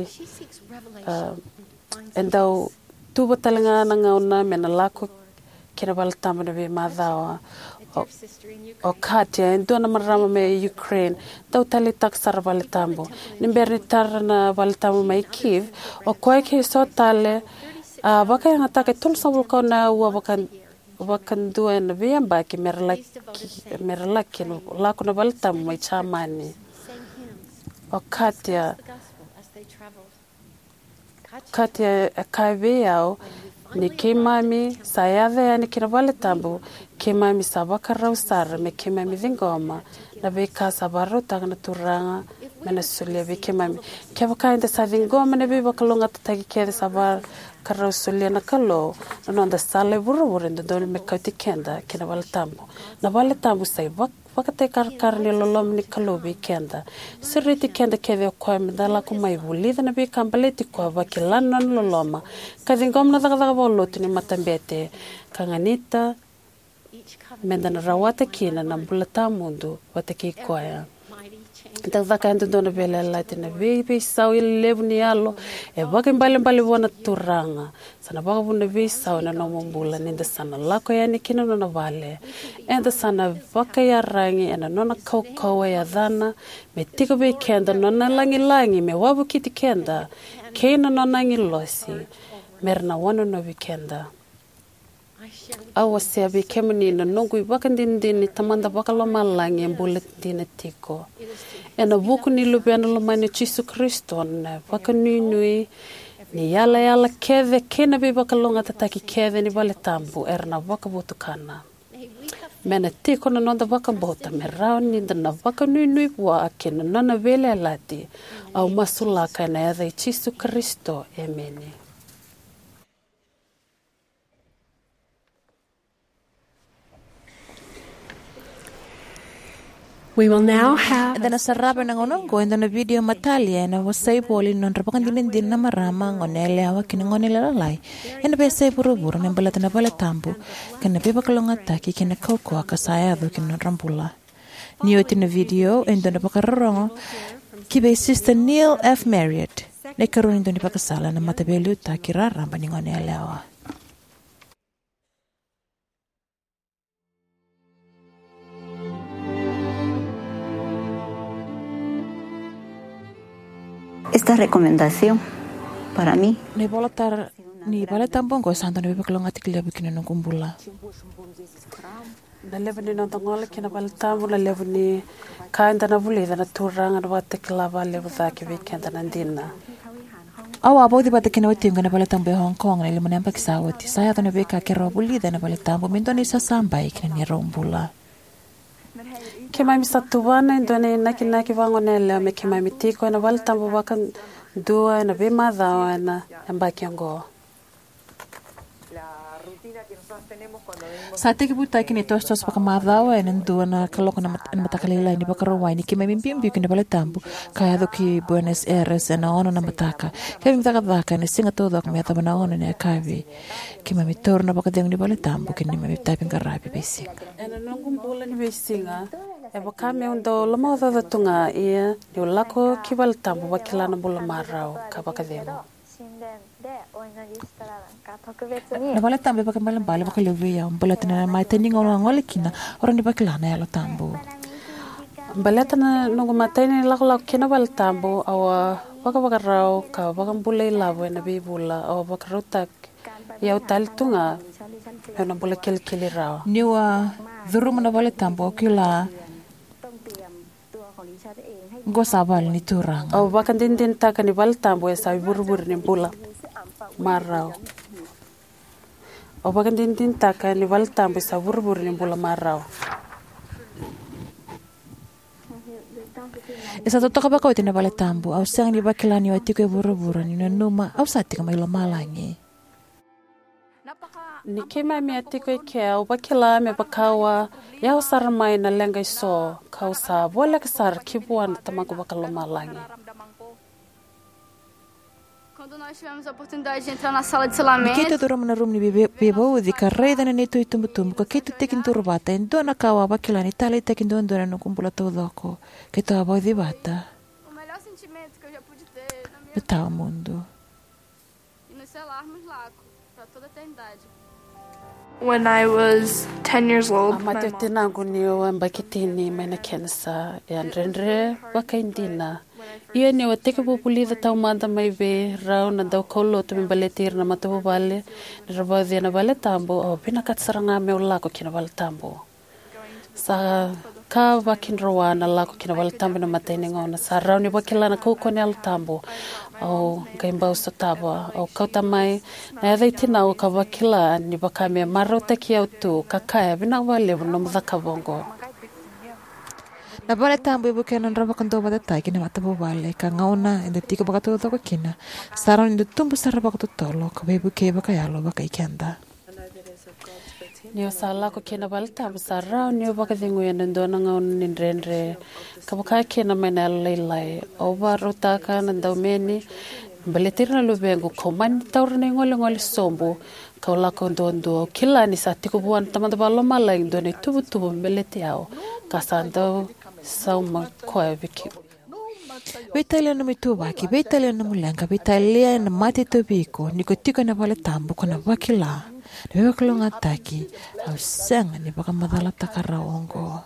Speaker 4: endau tuba talanga nga una menalako kinabal tamana be madawa o Katia endona marama me Ukraine tau tali tak sarval tambo nimberni tarna val tambo mai Kiev o koe ke so tale a baka yang atake tul sabul ko na wa bakan bakan duen viam ba ki merlak merlak no la ko na val tambo mai chamani o Katia Katia kaiveao ni kimami sayave ni kinavale tambo kimami sabaka rausar me kimami dingoma na beka sabaro tagna turanga mena sulia be kimami kebaka inda savingoma ne be bakalonga tatagi kede sabar karausulia na kalo no nda sale buru buru nda doni me kauti kenda kinavale tambo na vale tambo sai bak wakate kar kar ni lolom ni kalobi kenda siriti kenda kede kwa medala kumai bulida na be kambaleti kwa bakilana loloma kadingom na daga daga bolotu ni matambete kanganita mendana rawata kina na bulata mundu wataki kwaya daga kanda dona bela latina be be saw levu ni alo e baka mbale mbale bona turanga sana baka buna be saw na no mbula ninda sana lako yani kina no na vale enda sana baka ya rangi ena nona kau kau ya dana me tiko be kenda nona langi langi me wabu kiti kenda kena nona ngi losi merna wono no weekenda awa se be kemni na nongu baka ndindini tamanda baka lo malangi mbula dina tiko ena buku ni lubena lo mane Jesu Kristo na baka nui nui ni yala yala keve kena be baka longa tataki keve ni vale tambu erna baka butukana mena tiko na nonda baka bota me rao ni na baka nui nui wa akena nona vele lati au masulaka na ya Jesu Kristo amen.
Speaker 5: We will now have
Speaker 3: and then a saraba na ngono go in the video matalia na wasay poli non rapakan din din na marama ngonele awa kinongonele lalai and be say buruburu na balata na bala tambu kana be bakalonga taki kina koko akasaya do kina rampula nioti na video and then bakarongo kibe sister Neil F Marriott ne karuni do ni pakasala na matabelu takira ramba ngonele awa.
Speaker 6: Esta recomendación para mí
Speaker 3: ni bolatar ni bala tambongo santo ni bekalonga tikile bikina no kumbula
Speaker 4: na levani no tangola kina bal tambo na levani kainda na bulida na turanga na watekla vale vaki weekend na ndina
Speaker 3: awa bodi bata kina wetinga na bala tambo Hong Kong na limana mpakisawati saya to ne beka kero bulida na bala tambo mindoni sa samba ikina ni rombula
Speaker 4: kema misatubana ndone naki naki vangonele me kema mitiko na val tambo bakan dua na be madha na mbaki ngo
Speaker 3: sa te kibuta kini tostos paka madhawa e nandua na kaloko na matakalila ni bakarawai ni kima mimpimbi kini bala tambu kaya doki Buenos Aires na ono na mataka kaya mitaka dhaka ni singa todo kumi ataba na ono ni akavi kima mitor na baka dengu ni bala tambu kini mitapin karabi basic
Speaker 4: ena nongumbula ni besinga e bakame undo lama dada tunga ia ni ulako kibal tambu bakilana bula marau ka baka dengu
Speaker 3: Na wale tambo baka malambale baka lewe ya mbala tana mai tani ngolo ngole kina orang di baka lana ya lo tambo.
Speaker 4: Baleta na nungu mateni lako lako kina bal tambo awa baka baka rau ka baka mbulay labo na bibula awa baka rutak yau tal tunga na bula kil kili rau.
Speaker 3: Niwa dhuru mana wale tambo kila go sabal ni turang.
Speaker 4: Awa baka din din taka ni bal tambo ya sabi buru-buru ni bula marau. Awa baka din din taka ni bal tambo ya sabi buru-buru ni bula marau.
Speaker 3: Isa to toka baka wetena wale tambo au sang ni bakila ni watiko e buru-buru ni numa au sati kama ilo malangi.
Speaker 4: Ni kema mi atiko e kea u bakila me bakawa ya usar mai na lenga iso ka usa bola kasar kibuan tamago bakalo malangi.
Speaker 5: Quando nós tivemos a oportunidade de entrar na sala de selamento,
Speaker 3: Kita turun na room ni bebo di karreda na nito itumbutum ka kita tekin turbata endo na kawa bakila ni tali tekin don don no kumpula todo ko kita abo di bata
Speaker 5: o melhor sentimento que eu já pude ter na minha
Speaker 3: beta o mundo.
Speaker 5: E nos selarmos lá para toda a eternidade.
Speaker 7: When I was ten years old, my
Speaker 4: Amate
Speaker 7: mom,
Speaker 4: tinangu ni o ambakitini mena kensa ya rendre wakaindina. Ia ni o teke pupulida tau manda mai be rau na dau kaulo tu mbaletir na matabu bale na rabadhi na bale tambo o pina katsaranga me o lako kina bale tambo. Sa ka wakin rawa na lako kina bale tambo na matene ngona sa rau ni wakila na kuko ni al tambo o gaimbau sa taba o kauta mai na yadai tina o ka wakila ni wakame marau teki au tu kakaya bina wale no mdhaka bongo.
Speaker 3: Na bale tambo ibu kena nraba kanto bada tai kina mata bale ka ngauna ende tika baka todo ko kina saron ende tumbu saraba ko tolo ka ibu ke baka yalo baka ikenda.
Speaker 4: Ni o sala ko kena bale tambo sarao ni o baka dingu ya nendo na ngauna ni renre ka baka kena mena leilai o baro taka na daumeni bale tirna lubengu ko man taurne ngole ngole sombo ka ola ko ndondo kila ni sa tiko buan tamanda balo mala indone tubu tubu bele tiao ka sando sauma koe viki.
Speaker 3: Beitalia no mitubaki, beitalia no mulenga, beitalia na mati tobiko, niko tika na wale tambo kona wakila. Na wakilo ngataki, au senga ni baka madala takara ongo.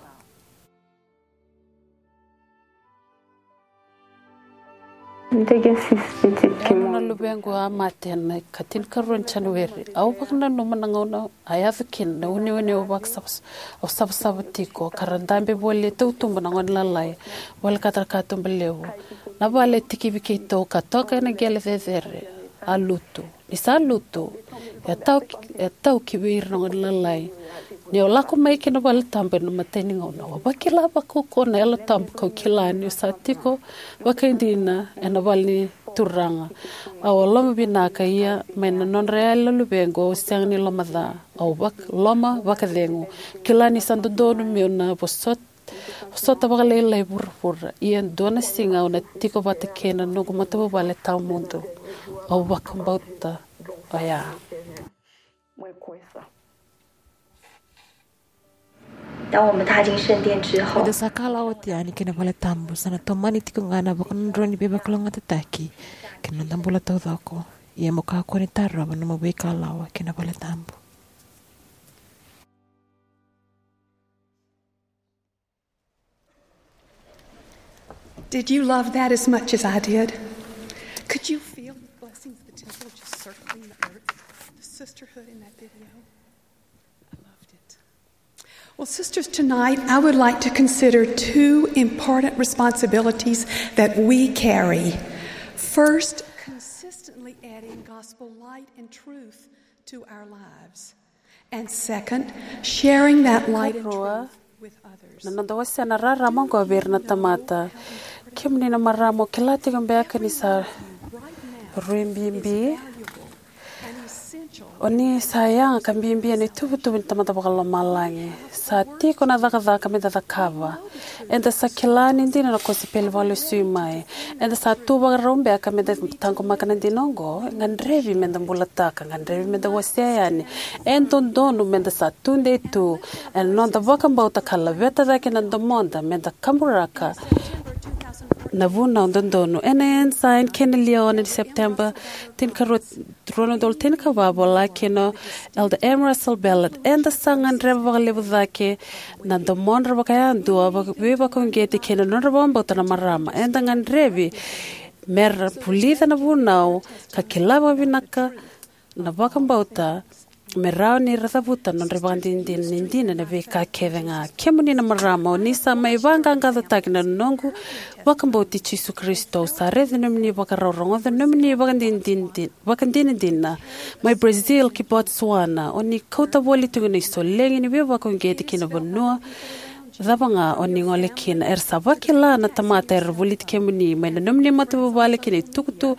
Speaker 4: Kena lubengu amate na katin karon chanueri. Au bakna no manangona ayafikin na uni uni obak sabs o sab sabatiko karandambe bole tutum banangon lalai wal katar katum belewo. Na bale tiki bikito katoka na gele zezere alutu. Isa lutu. Ya tau ya tau kibir nangon lalai. Ni ola ko mai kena bal tambe no mateni ngona wa bakila baku ko na ela tambe ko kilani satiko bakindina ena balni turanga aw loma binaka ia mena non real lubengo sang ni loma da aw bak loma bakadengu kilani sandu donu meuna posot sota bakale lai burpur ia dona singa ona tiko batekena no gumata bale tau mundo aw bakambauta aya.
Speaker 3: Ida sakala o tiani kena wale tambo sana tomani tiko ngana baka nroni beba kalonga tataki kena tambula tau dako ia moka kone tarra wana mabeka lawa kena wale tambo.
Speaker 8: Did you love that as much as I did? Could you feel the blessings of the temple just circling the earth? The sisterhood in that video? I loved it. Well, sisters, tonight I would like to consider two important responsibilities that we carry. First, consistently adding gospel light and truth to our lives. And second, sharing that light and truth with others.
Speaker 4: Nanandawasa na raramo ko na tamata. Kimni na maramo kilati gambea kanisa ruimbimbi. Oni sayang kambimbi ni tubu tubu tamata bakalo malangi. Sa ti ko na daka daka me daka kava. Enda sa kilani ndina na kosi pele valo suimai. Enda sa tuba rombe aka me da tango makana dinongo. Ngandrevi me da mbulataka. Ngandrevi me da wasiayani. Endon donu me da sa tunde tu. En non da wakambauta kala veta dake na domonda me da kamburaka. na vuna ndondono ena ensign kenelia on in September tin karot Ronald tin ka babola kino Elder M. Russell Ballard and the sangan reva levudake na the monra bakaya ndua beba kongeti kino nonrabombo tana marama and ngan revi mer pulida na vunao ka kilaba vinaka na bakambauta merao ni rathabuta non rebandin din nindina na veka kevenga kemuni na marama ni sa mai vanga ngada takina nongu bakambauti Jesu Kristo sa rednomni bakarorongo the nomni bakandin din din bakandin dinna mai Brazil ki Botswana oni kota voli tungni so lengi ni beba kongeti kina bonua Zabanga oni ngole kina er sabakila na tamata er volit kemuni mai nomni matu vale kina tukutu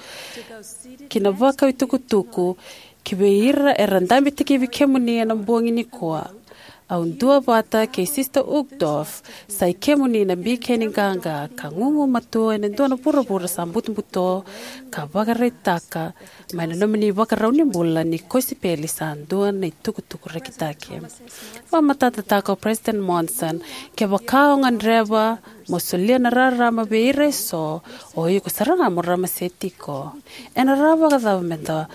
Speaker 4: kina vaka tukutuku Kibeira erandambi tiki vikemuni na mbongi ni koa. Au ndua vata ke Sister Ugdorf sai kemuni na bikeni ganga ka ngungu matua na ndua na pura pura sa mbuto ka bagaretaka mai na nomini bakarauni mbula ni kosi peli sa ndua na itukutuku rekitake. Wamatata tako President Monson ke wakao ngandreba mosulia na rarama beire so o yuko saranga morama setiko. Ena raba kadhavamenta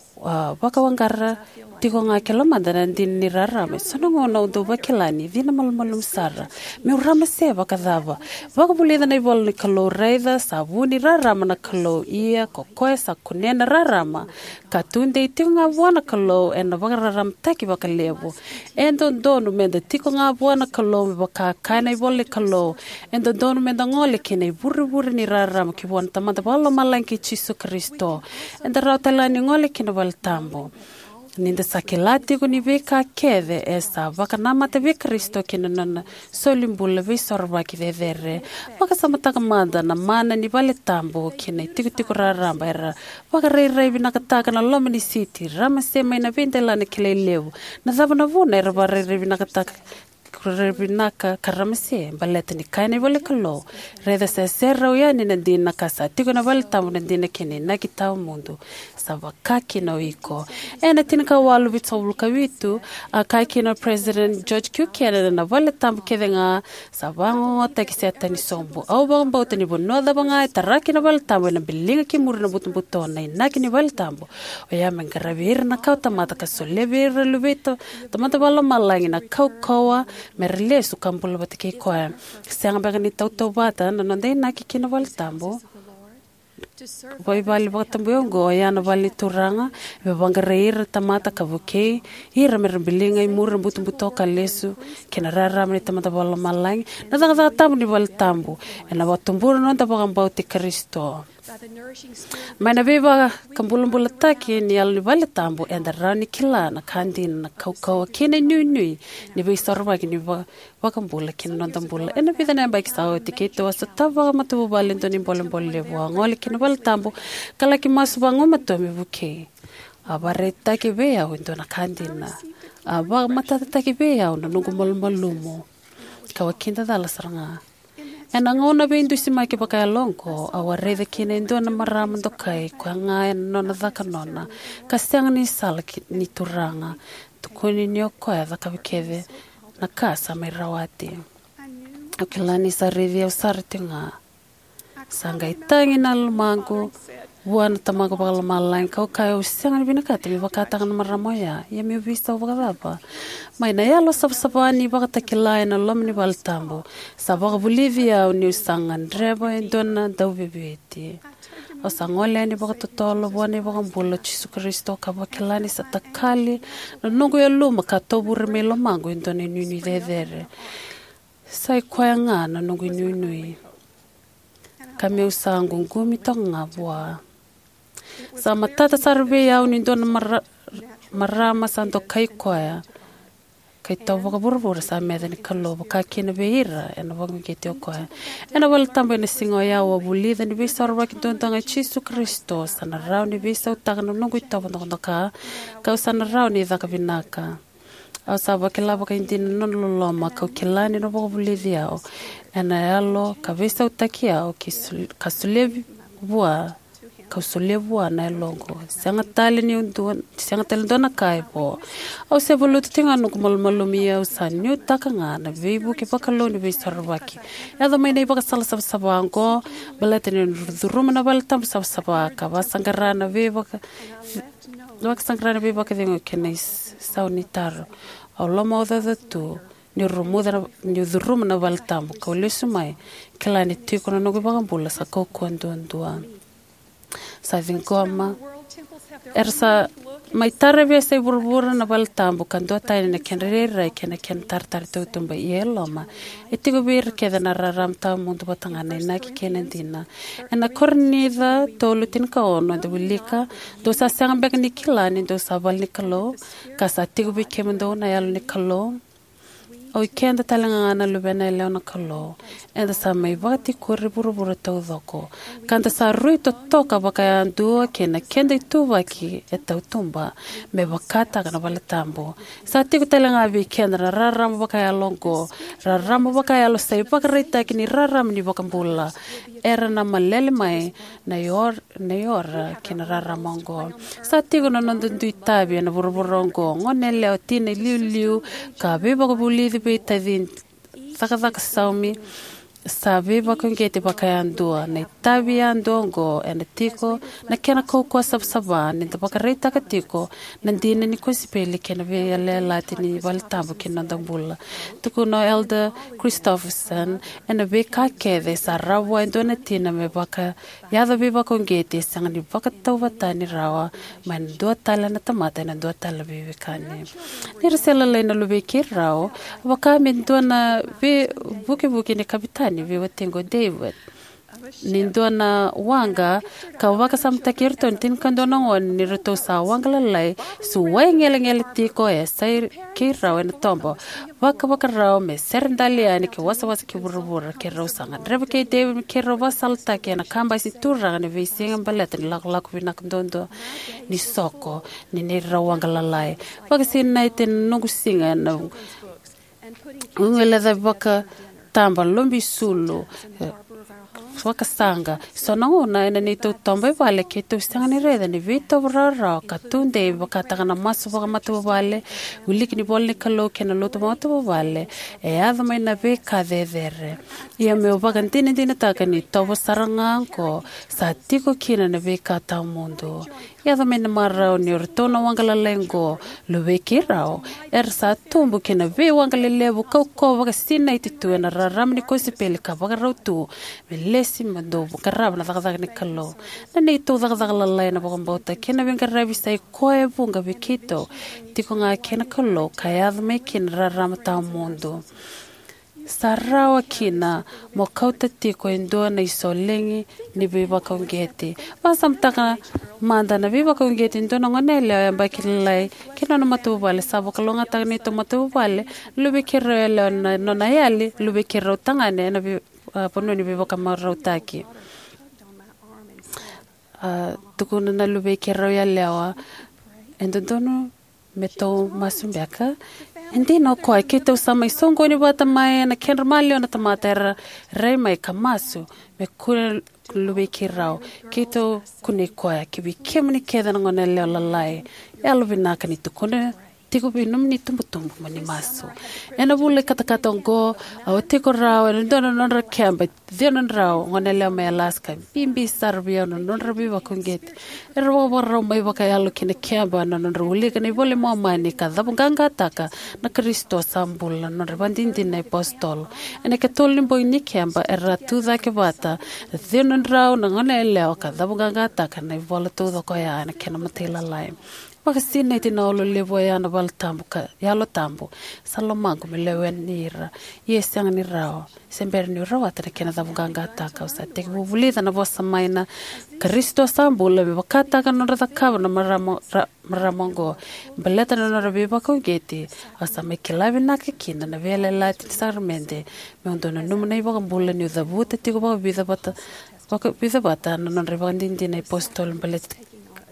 Speaker 4: Uh, waka wangara tiko nga kelomanda na din ni rarame sonongo na udo wakilani dina malmalum sara me urama se waka dhava waka bulida na ivol ni kalo reida sabuni rarama na kalo ia kokoe sa kunena rarama katunde tiko nga wana kalo ena waka raram taki waka levo endo donu menda tiko nga wana kalo waka kaina ivol ni kalo endo donu menda ngole kina iburi buri ni rarama ki wana tamanda wala malanki Jesu Kristo enda rautalani ngole kina wala tambo ninda sakilati ko ni veka keve esa vaka namate ve Kristo kina nana solimbula ve sorba ki vedere vaka samataka manda na mana ni vale tambo kina tiku tiku raramba era vaka rei rei vinakataka na lomini city rama sema ina vendela na kile levu na zava na vuna era va rei rei vinakataka Rebinaka karamse baleta ni kaina vole kalo reda se serra uyani na dina kasa tiko na vale tamu na dina kini na kitao mundu sava kaki na wiko ena tinka walu vitawuluka witu a kaki na President George Buchanan na vale tamu kedenga savango takiseta ni sombo au bamba utani bonoda banga taraki na vale tamu na bilinga ki muri na butu buto na inaki ni vale tamu oya mengaravir na kau tamata kasolevir lubeto tamata valo malangi na kau kawa merle su kampul batike koa sang bagani tauto bata na nande na kikina val tambo Vai vale batambo ngo ya na vale turanga ve bangareir tamata kavuke ira merbilinga i mur butu buto kalesu kina rara me tamata val malang na daga tambo ni val tambo ena batumbur no ta bagambau ti Kristo Mana viva kambulumbula taki ni al vale tambo enda rani kila na kandin na kaukau kene nui nui ni vi sorba ki ni wakambula kina nondambula ena vida na baik sao tiketo asa tava matu balento ni bolembole wa ngole kina vale tambo kala ki mas bango matu mi buke abareta ki bea wendo na kandin na aba matata ki bea na nungu malmalumo kawakinda dala saranga Ena ngona be indusi mai ke pakai longko aware de kine ndo na marama ndo kai kwa nga no na daka nona kasang ni sala ni turanga tukoni ni okoya daka bikeve na kasa mai rawati akilani sa revi au sartinga sanga itangi na lumango buana tamago bakal malain kau kai usiang binakati mi bakata kan maramoya ya mi vista bakadapa mai na yalo sabsabani bakata kilai na lomni baltambo sabak Bolivia ni usangan dreba donna dawbebeti o sangole ni bakata tolo buani bakambulo Jesu Kristo kabakilani sa takali na nungu ya luma katobur me lomango indone nuni dedere sai kwanga na nungu nuni kami usangu ngumi tonga bua sa matata sarbe ya uni don mar marama santo kai koya kai tawo ka burbur sa meden kallo ka kina beira en wangu kete koya en wal tambe ne singo ya wa buli den bi sarba ki don tanga Jesu Kristo sana rauni bi sa utagno nungu tawo ndo ka ka sana rauni za ka binaka au sa ba kila ba ka indin non lo ma ka kilani no bo buli dia en alo ka visa utakia o ki kasulevi bua kausolevu ana longo sanga tale ni undon sanga tale dona kai po au se volu tinga no kumal malumia usanyu takanga na vebu ke pakalo ni vesarwaki ya da mai nei baka sala sab sabango balate ni duruma na baltam sab sabaka basangara na veba no sangara na veba ke dengo kenis saunitar au lomo da tu ni rumudra ni duruma na baltam ko lesumai kala ni tiko no go bagambula sa ko kondo ndua sa vinkoma ersa mai tarve se burbura na baltambo kando tai na kenrera kena ken tartar to tumba yeloma etigo bir keda na raramta mundo batanga na na ki kenendina ena kornida to lutin ka ono de bulika do sa sang bek ni kilani do sa bal ni kalo ka sa tigo bi kemendo na yal ni kalo o kenda talanga na lubena leona kalo enda sa mai vati korre burbura to doko kanda sa ruito toka baka andu kena kenda tuva ki eta tumba me bakata kana balatambo sa tiku talanga vi kenda raram baka ya longo raram baka ya lo sai baka rita kini raram ni baka mbula era na malele mai na yor na yor kina raramongo sa tiku no nondu itabi na burburongo ngonele otine liu liu ka be baka buli beta din sakazak saumi sabe bako ngete bakayandua na tabi andongo ena tiko na kena ko ko sab saba ni ta bakareta ka tiko nandina ni ko sipeli kena ve le latini valtambo kena dambula tuko no elder Christopherson ena be ka kede sarawa endona tina me baka yada be bako ngete sanga ni baka tawata ni rawa man do tala na tamata na do tala be kane ni resela le na lube kirao baka men dona be buke buke ni kapitani vi watengo David nindona wanga ka waka samta kirton tin kandona on ni roto sa wanga lalai su wengele ngele tiko e sai kirao en tombo waka waka rao me serndali ani ke wasa wasa ki burbura ke rao sanga rebe ke David ke rao salta ke na kamba si turra ne vi singa baleta ni lak lak vi nak dondo ni soko ni ne rao wanga lalai waka sin naiten nungu singa na ungela da waka tamba lombi sulu waka sanga so no na ena ni to tombe vale ke to sanga ni reda ni vito rara ka tunde baka tagana maso baka mato vale ulik ni bol ni kalo ke na loto mato vale e ava mai na ve ka de dere ia me o baka tine tine taka ni to saranga ko sa tiko kina na ve ka ta mundo ia ava mai na mara ni ortona wangala lengo lo ve kirao er sa tumbu ke na ve wangala levo ko ko baka sina ititu na raram ni ko sipeli ka baka rautu me simando karab na daga ni kallo na ni to daga daga lalai na bogom bota kena ben karabi sai koe bunga vikito tiko nga kena kallo kaya me kin rarama ta mundo sarawa kina mo kauta tiko endo na isolengi ni biba kongeti basam taka manda na biba kongeti endo na ngonele ba kilai kina no matu vale sabo kalonga ta ni to matu vale lubi kirelo na no na yali lubi kiro tangane na pono ni bebo kamaro taki uh, tukuna na lube kero ya lewa endodono meto masumbeka endi no ko ke to sama isongo ni bata mai na kenrmalio na tamata re mai kamasu me kule lube kirao kito kune ko ya kibi kemni kedan ngone le lalai elvina kani tukuna tiko binum ni tumbu tumbu mani maso ena bule kata kata ngo au tiko rao ena dono nonra kemba dino rao ngone leo me Alaska bimbi sarbia no nonra biwa konget era wo rao mai baka yalo kine kemba no nonra ule kani bole mo mani ka dabu ganga taka na Kristo sambula nonra bandindi na apostol ena ke tolni boy ni kemba era tu da ke bata dino rao na ngone leo ka dabu ganga taka na bole tu do ko ya na kena matila lai waka sina iti na olo levo ya na bal tambo ka yalo tambo salomango me lewe nira yes yang ni rao sember ni rao atana kena da buganga ta ka usa te buvulida na bosa maina Kristo sambula be bakata ka no rata ka na maramo maramongo beleta no rabi ba ko geti asa me kilavi na ke kinda na vele lati sarmende me ondo no numna iba mbula ni da buta ti ko ba vida bata ba ko vida bata no no rebandindi na apostol beleta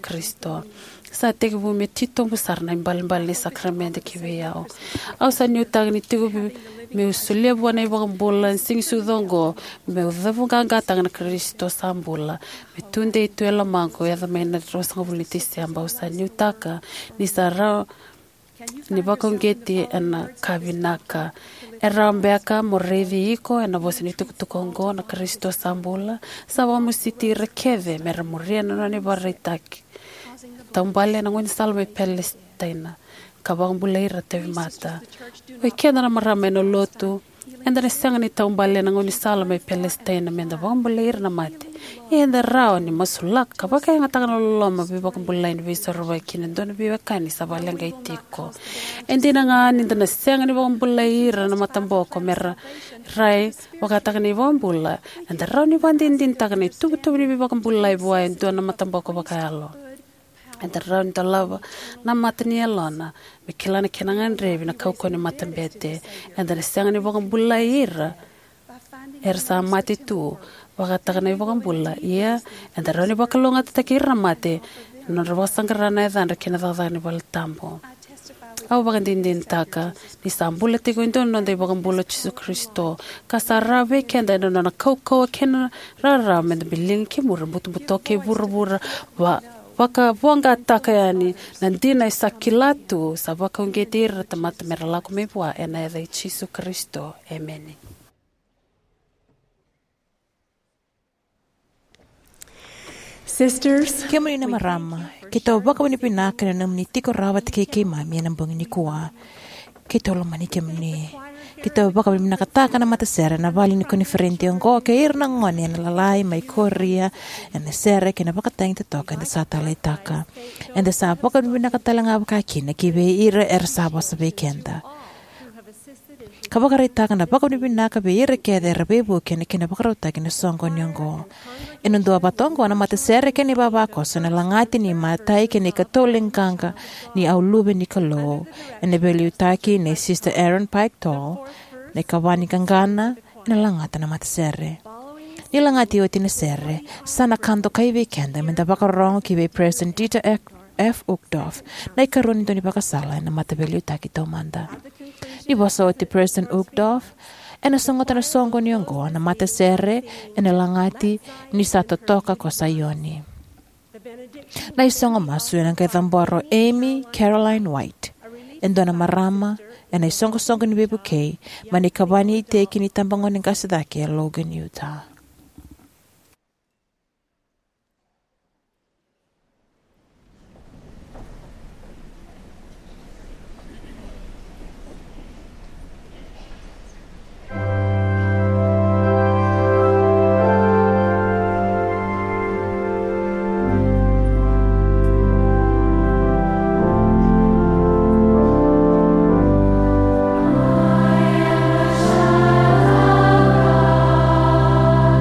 Speaker 4: Kristo. Sa teke bu me tito besar na imbal-imbal ni sakramento kiwe yao. Au sa ni utang ni tigo me usulia buana i wakang bula sing sudongo me udhavunga tang na Kristo sambula me tunde itu ela mango ya dhamay na rosa ngabuliti siamba au sa ni utaka ni sarao ni wakang geti ana kabinaka era mbeka morevi iko ena bosi ni tukutukongo na Kristo sambula sa wa musiti rekeve mera muria na ni baritaki tambale na ngoni salve Palestina kabang bulaira tevi mata we kena na marame no lotu enda ne sanga ni tambale na ngoni salve Palestina menda bang bulaira na mate enda rao ni masulak kabaka nga tanga no loma bi bakang bulain bi sorwa kinen don bi wakani sabalenga itiko endina nga ni na sanga ni bang bulaira na matamboko mera rai wakataka ni bang bula enda rao ni bandin din taka ni tu tu bi bakang bulai buai don na matamboko bakalo enda raun talava na matani alona mikilana kenangan revi na kaukoni matambete enda sanga ni bakang bulaira ersa mati tu wakataka ni bakang bula ia enda raun ni bakalonga tatakira mate no rawasangkarana edanda kena ni baltambo au bakang dindin taka ni sambula tiko indon no de bakang bula Jesu Kristo kasarabe kenda no na kaukau kena rara menda biling kimur butu-butu ke buru-buru wa waka buanga takayani nandina isakilatu sabaka ungedir tamata meralaku mebua ena eda Jesu Kristo. Amen.
Speaker 2: Sisters,
Speaker 3: Kemuri na marama, kita baka ni pinaka na namni tiko rawat kay kay mami ang bangin ni kuwa. Kita ulumani kemni. Kita baka ni nakataka na matasera na bali ni konferente ang ko kay irnang ngoni na lalay may korea and sere kina baka tayong tatoka na sa talay taka. And sa baka ni nakatalang abakaki na kibe ira er sabo sa bekenda. Kabaka ritaka na baka ni pinaka be ira kede rabebu kina kina baka rutaki na songo nyongo. Inundua batongo na matasere kini babako so na langati ni matai kini katoling kanga ni aulube ni kalo ene beli utaki ni Sister Aaron Pike Tall ni kawani kangana na langata na matasere ni langati o tinesere sana kanto kay weekend menda bakarongo kibe President Dieter F. Uchtdorf na ikaroon nito ni bakasala na matabeli utaki tomanda ni boso ti President Uchtdorf ena songo tana songo niyongo na matasere ena langati ni satotoka ko sayoni. Na isongo masu ena kay tamboro Amy Caroline White. Endo na marama ena isongo songo ni Bebu K manikabani ite kini tambangon ng kasadaki Logan, Utah.
Speaker 9: I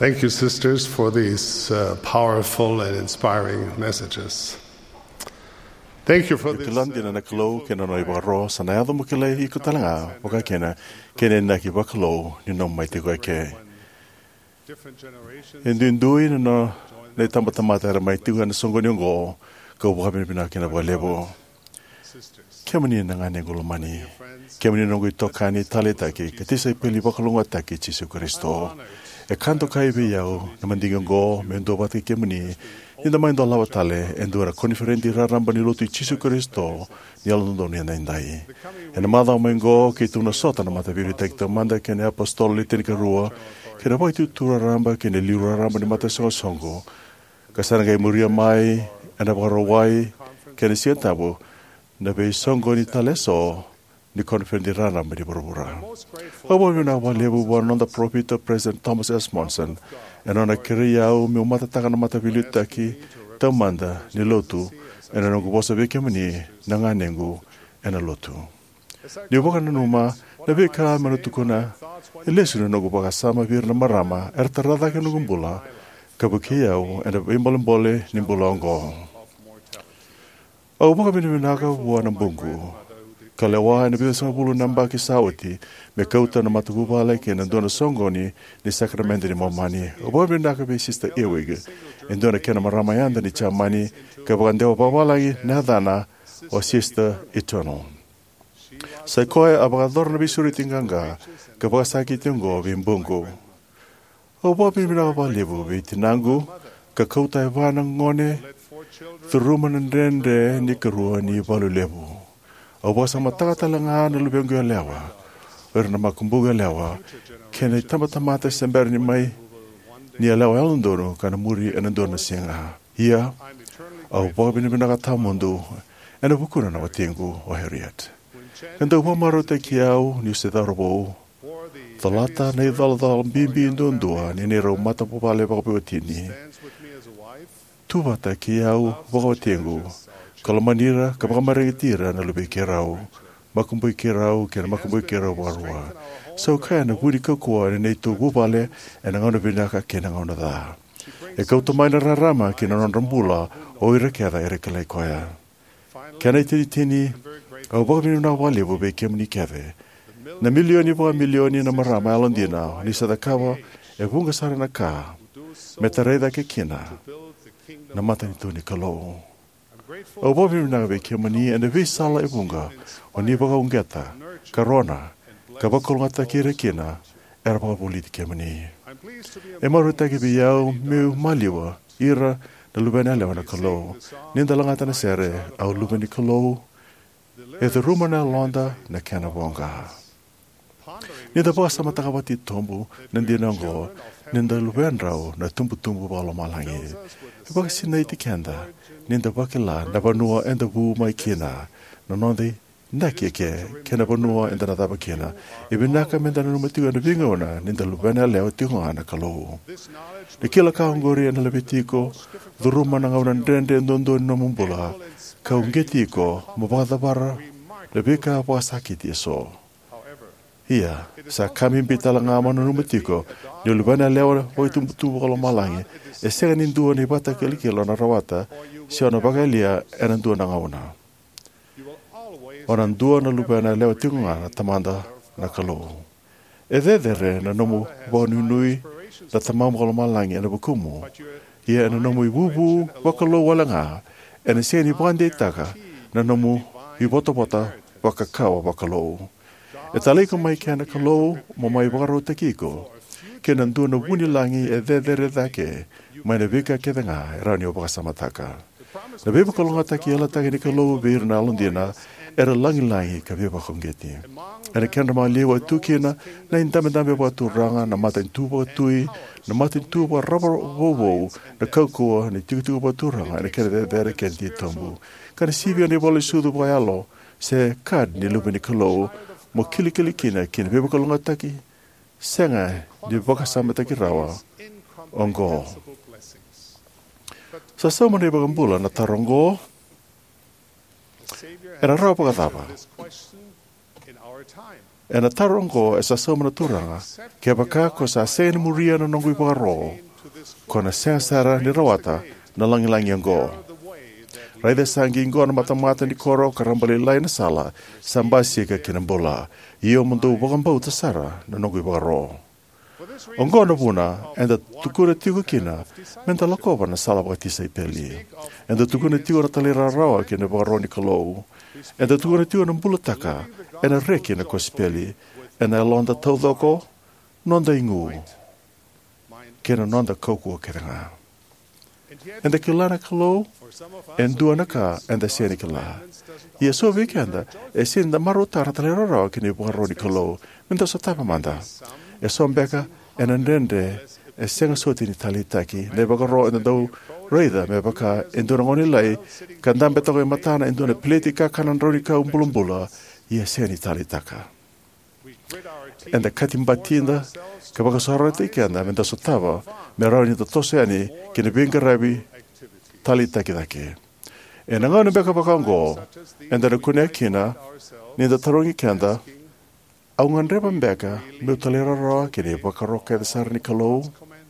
Speaker 9: Thank you, sisters, for these uh, powerful and inspiring messages. Thank you for this.
Speaker 10: Kilandina na klo kena no ibaro sana ya domo kile i kutalanga boka kena kena na ki baklo ni no mai te ko ke. Indui no le tamba tamata ra mai tu na songo ni ngo ko boka bina kena bo lebo. Kemani na ngane golo mani. Kemani no go tokani taleta ki ketisa peli baklo ngata ki Jesu Kristo. E kanto kai be yao na mandingo go mendo bati kemani. Inda mai ndola watale endura conferenti raramba ni lotu Jesu Kristo ni alondo ni ndai. E na mada mengo ki tu na sota na mata viri tekta manda ke ne apostol litenika rua ke na tu tura ramba ke ne liura ramba ni mata songo songo. Kasana kai muria mai ana barawai ke ne sientabo na be songo ni taleso ni conferenti raramba ni borobura. Obo na walebu one on the prophet President Thomas S. Monson. E nona kiri au mi umata taka na mata viluta ki taumanda ni lotu e nona kubosa veke mani na ngā nengu e na lotu. Ni upoka na numa na veka manu tukuna e lesu na nogu baka sama vir na marama e rata rada ke nugu mbula ka buki au e na imbole mbole ni mbula ongo. Au upoka minu minaka ua na mbungu. Ka lewa e na bila sama bulu namba ki sawati me kauta na matukupa leke na dona songoni ni sakramento ni momani. O bobi ndaka be sister Ewege. En dona kena maramayanda ni chamani ka bagandewa babalagi na dana o sister eternal. Sa koe abagador na bisuri tinganga ka bagasaki tingo bimbungo. O bobi ndaka ba lebu be tinangu ka kauta e wana ngone thuruma nrende ni karua ni balu lebu. O basa mataka talanga na lubengu ya lewa. Ora na makumbuga lewa. Kene tamatamata semberi ni mai. Ni lewa elondoro kana muri enandona singa. Ia. Au bobi ni binaka tamundu. Ena bukuna na watingu o Harriet. Kanda upamaro te kiau ni usidarobo. Thalata na idhaladhal bimbi indondua ni nero matapopale wakapewatini. Tuvata kiau wakawatingu. Kalau manira kapakamarigitira na lubi kerau. Makumbui kerau kena makumbui kerau warua. So kaya na wuri kakua ni neitu gupale e na ngauna binaka kena ngauna dha. E kauta maina rarama kena nonrambula o ira kera ere kalai koia. Kena itini tini au baka minu na wale bube kemni keve. Na milioni wa milioni na marama alondina ni sadakawa e vunga sara na ka. Metareida ke kina. Na mata ni tuni kalou. O bobi na be kemani and the sala e bunga o ni baka ungeta karona ka bakol ngata kire kina era baka politi kemani e maru taki bi yau meu maliwa ira na lubena lewa na kalo ninda langata na sere au lubeni kalo e the rumana londa na kena bonga ninda baka samataka wati tombu nandina ngo ninda lubenrao na tumbu tumbu bala malangi e baka sinaiti kenda Ninda bakila na banua enda bu mai kina na nondi na keke kena banua enda na daba kina ibi naka menda na numatiwa na bingona ninda lubena leo tingo ana kalou ni kila kaungori ana lebetiko dhuruma na ngauna ndende ndondo na mumbula kaungetiko mabadabara lebeka apa sakiti eso Ia, sa kami bitala ngama no numatiko, ni lubana leo o tumbutu kolo malangi, e sega nindu ni bata kelikelo na rawata, si ona bagalia e nandu na ngauna. Ona ndu na lubana leo tinga na tamanda na kalo. E dedere na nomu bonu nui na tamam kolo malangi na bukumu. Ia na nomu ibubu wakalo walanga, e na seni bande taka na nomu ibota-bota wakakawa wakalo. E talei ko mai kena kalou mo mai waro te kiko. Ke nandu na wuni langi e dedere dake mai na vika ke denga e rani o baka samataka. Na beba kolonga taki ala taki ni kalou beir na alondina era langi langi ka beba kongeti. E na kena maa lewa tukina na indame dame wa turanga na matain tuwa tui na matain tuwa raba wowo na kaukua ni tukutuku wa turanga e na kena dedere kenti tombu. Kana sivia ni wale sudu wa alo se kad ni lupe ni kalou mo kili kili kina kina beba kolonga taki senga di baka sama taki rawa ongo sa sama ni baka mbula na tarongo era rawa baka tapa E na tarongo e sa somana turanga, ke baka ko sa sene muria na nongui pagaro, ko na sensara ni rawata na langilangi ango. Raida sangi ingo na matamata ni koro karambali lai na sala, sambasi ka kinambola, iyo mundu bagambau tasara na nongui pagaro. Ongo na puna, enda tukuna tigo kina, menta lakoba na sala wakatisa ipeli. Enda tukuna tigo na talira rawa kina pagaro ni kalou. Enda tukuna tigo na mbulataka, ena reki na kospeli, ena londa taudoko, nonda ingu, kena nonda koku keranga. Enda kilana kalou, en duana ka, enda sieni kila. Ia so vikenda, e sin da marutara talira rawa kina pagaro ni kalou, menta so tapa manda. E sombeka, ena nrende, e senga soti ni talitaki, ne pagaro ena dau reida, me baka enduna ngoni lai, kandambe toko e matana enduna pletika kanan ronika umbulumbula, ia seni talitaka. Enda katimbatinda, ka baka sorata ikenda, menda sotava, me rauni ta toseani, kine binga rabi talitaki dake. E na ngana beka baka ngo, enda na kune kina, ninda tarongi kenda, au ngandreba mbeka, me utalera roa, kine baka roka e sarni kalou,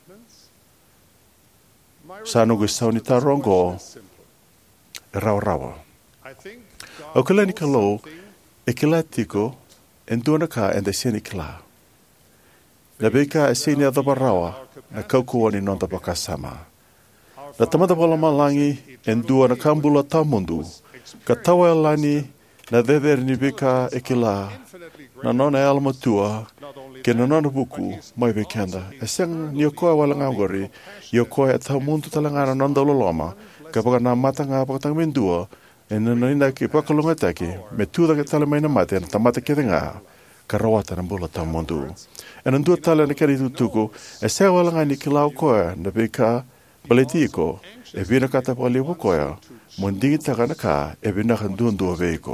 Speaker 10: sanugu sauni tarongo, e rawa rawa. Au kalani kalou, e kila tiko, en duana ka en de seni kila. Na beka e seni adaba rawa, na kaukua ni nonda baka sama. Na tamada wala malangi, en duana kambula tamundu, ka tawa alani, na dever ni beka e kila, na nona e almatua, ke na nona buku, mai bekenda, e seng ni okoa wala ngangori, i okoa e tamundu talangana nonda loloma, ka baka na matanga baka mendua, e nana ina ki pakalunga taki, me tuda ke tala mai na mate, na tamata ke denga, ka rawata na mbula ta mundu. E na ndua tala na keri tutuku, e sea walanga ni ki lau koea, na beka baletiko, e vina kata paliwa koea, mundingi taka na ka, e vina kan duan dua veiko.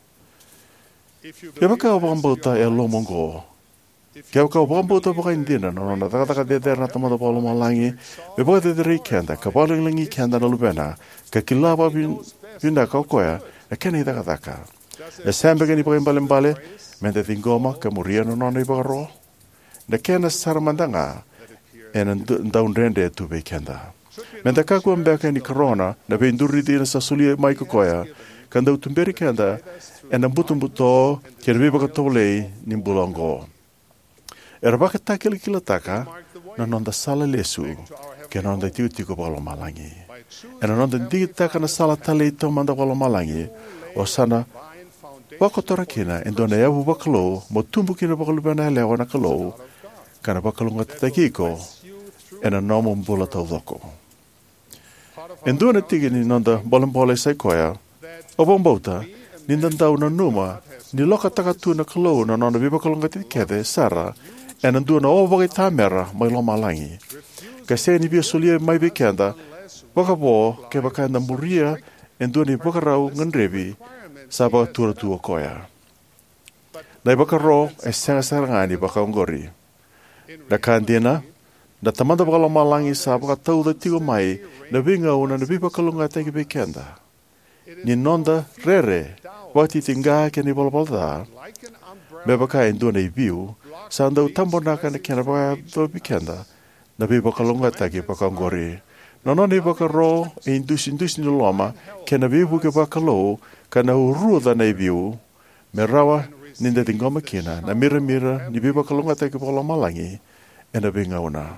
Speaker 10: Ke baka wambauta e lo mongo, ke baka wambauta baka indina, no na takataka dedera na tamata palo malangi, me baka dedera i kenda, ka palingi kenda na lupena, ka kilaba bin, Vinda kau koea, e kena i taka taka. E sembe keni paka imbale-mbale, mente tingoma ka muria no nona i paka roa. Ne kena saramandanga, e na ndaun rende e tuwe kenda. Mente kakua mbeka ni korona, na pe induri dina sa sulia mai kokoea, ka ndau tumberi kenda, e na mbutumbuto, kena vi paka tolei ni mbulongo. E rabaka takili kila taka, na nonda sala lesu, ke nonda tiu tiko palo malangi. E na nonda ndigi taka na sala tale i tau manda palo malangi, o sana, wako tora kina, en dona eawu wakalo, mo tumbu kina wakalubana e lewa na kalo, kana wakalunga tatakiko, e na nomo mbula tau doko. En dona tigi ni nonda bolambole sai koea, o bombauta, ni ndandau na numa, ni loka takatu na kalo na nonda viwakalunga tikede, sara, e na dona o waki tamera mai lo malangi. Ka se ni bia solia mai bekenda, wakapo ke wakanda muria en duani wakarau ngandrevi sa baka tura tua koea. Nai wakaro e senga sarangani baka ongori. Na kandina, na tamanda wakalo malangi sa baka tau da tigo mai na winga una na bipa kalunga teki bekenda. Ni nonda rere wati tinga ke ni bolbolda. Me baka en duani viu sa andau tambonaka na kena baka do bekenda. Na bipa kalunga teki baka ongori. No no ne baka ro e indusi indusi ni loma ke na viu ke baka lo ka na urua da nei viu me rawa ninda tingoma kina na mira mira ni biba kalunga te ke polo malangi e na vinga una.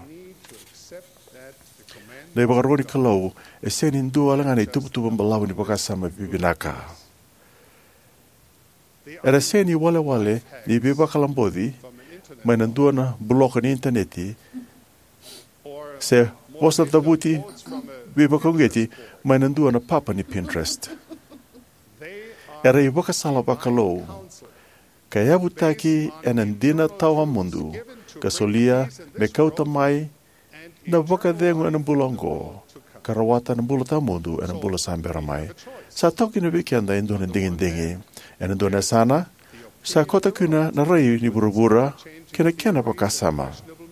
Speaker 10: Ne baka ro ni kalau e se ni ndua langa nei tupu tupu mbalau ni baka sama bibinaka. Era se ni wale wale ni biba kalambodi mai na ndua na bloka ni interneti se Wasa tabuti, biba kongeti, mai nandua na papa ni Pinterest. Era i waka sala baka lou. Ka iabu taki e nandina tau mundu, ka solia me kauta mai, na waka dengu e nambulongo, ka rawata nambula tau mundu e nambula sambera mai. Sa toki na wikenda indu na dingin dingi, e nandua na sana, sa kota kuna na rai ni burubura, kena kena baka sama.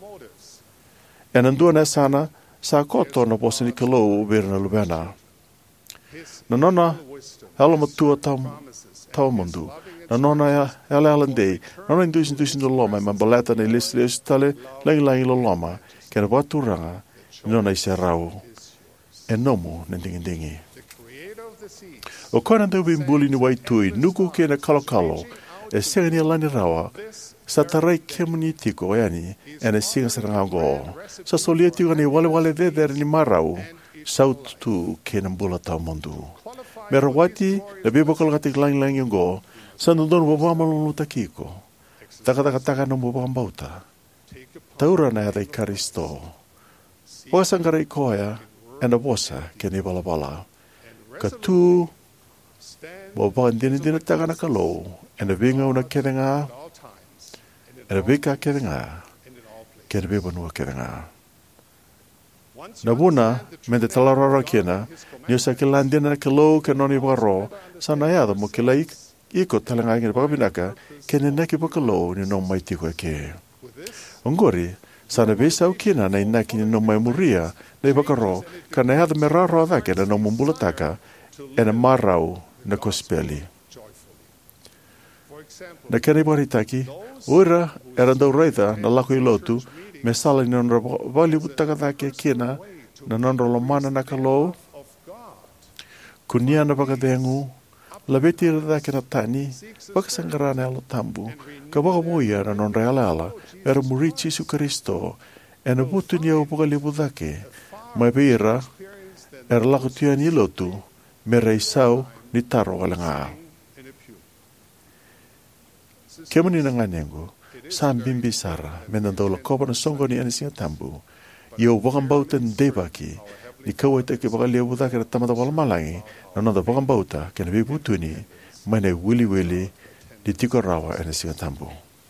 Speaker 10: E nandua na sana, sa koto na posa ni kalou ubera na lubena. Na nona, hala matua tau, tau mundu, na nona ya ala ala dei nona indusin indusin do loma ma balata na les les tale lang lang lo loma ke na baturanga nona isa rau e nomo na dingi dingi o kona do bimbuli ni wai tui nuku ke na kalo kalo e sengani alani rawa sa tarai kemuni tiko yani ene singa saranga go sa solia tiko ni wale wale de der ni marau saut tu ke na bula tau mondu merawati na bibokal katik lang lang yung go sa nundon baba malulu takiko taka taka taka no baba bauta taura na yada ikaristo wasa ngarai koya ena bosa ke ni bala bala ka tu baba ndini dina taka na kalo ena vinga una kedenga ena vika kedenga kena biba nua kedenga na buna mende talarara kena ni sa ke landina ke lo ke noni baro sana ya mo ke lai iko talanga ngi ba binaka ke ne na ke ba lo ni no mai tiko ke ongori sana be sa kena na ina ki no mai muria le ba ro kana ya me raro da ke no mumbula taka ena marau na kospeli na kere bari taki ora era do reita na lako ilotu me sala ni nonro vali butaka da ke kena na nonro lo mana na kalo kunia na baka dengu la beti da ke na tani baka sangarana lo tambu ka baka boya na nonro ala ala era murici su Kristo ena butu ni o baka libu dake mai beira era lako tia ni lotu me reisau ni taro ala nga kemani na nganengo Sam bimbi sara menandolo kopa na songo ni anisinga tambu yo wakam bautan debaki ni kawai ke baka leo buta kena tamata wala malangi na nanda wakam bauta kena bibutu ni mane wili wili di tiko rawa anisinga tambu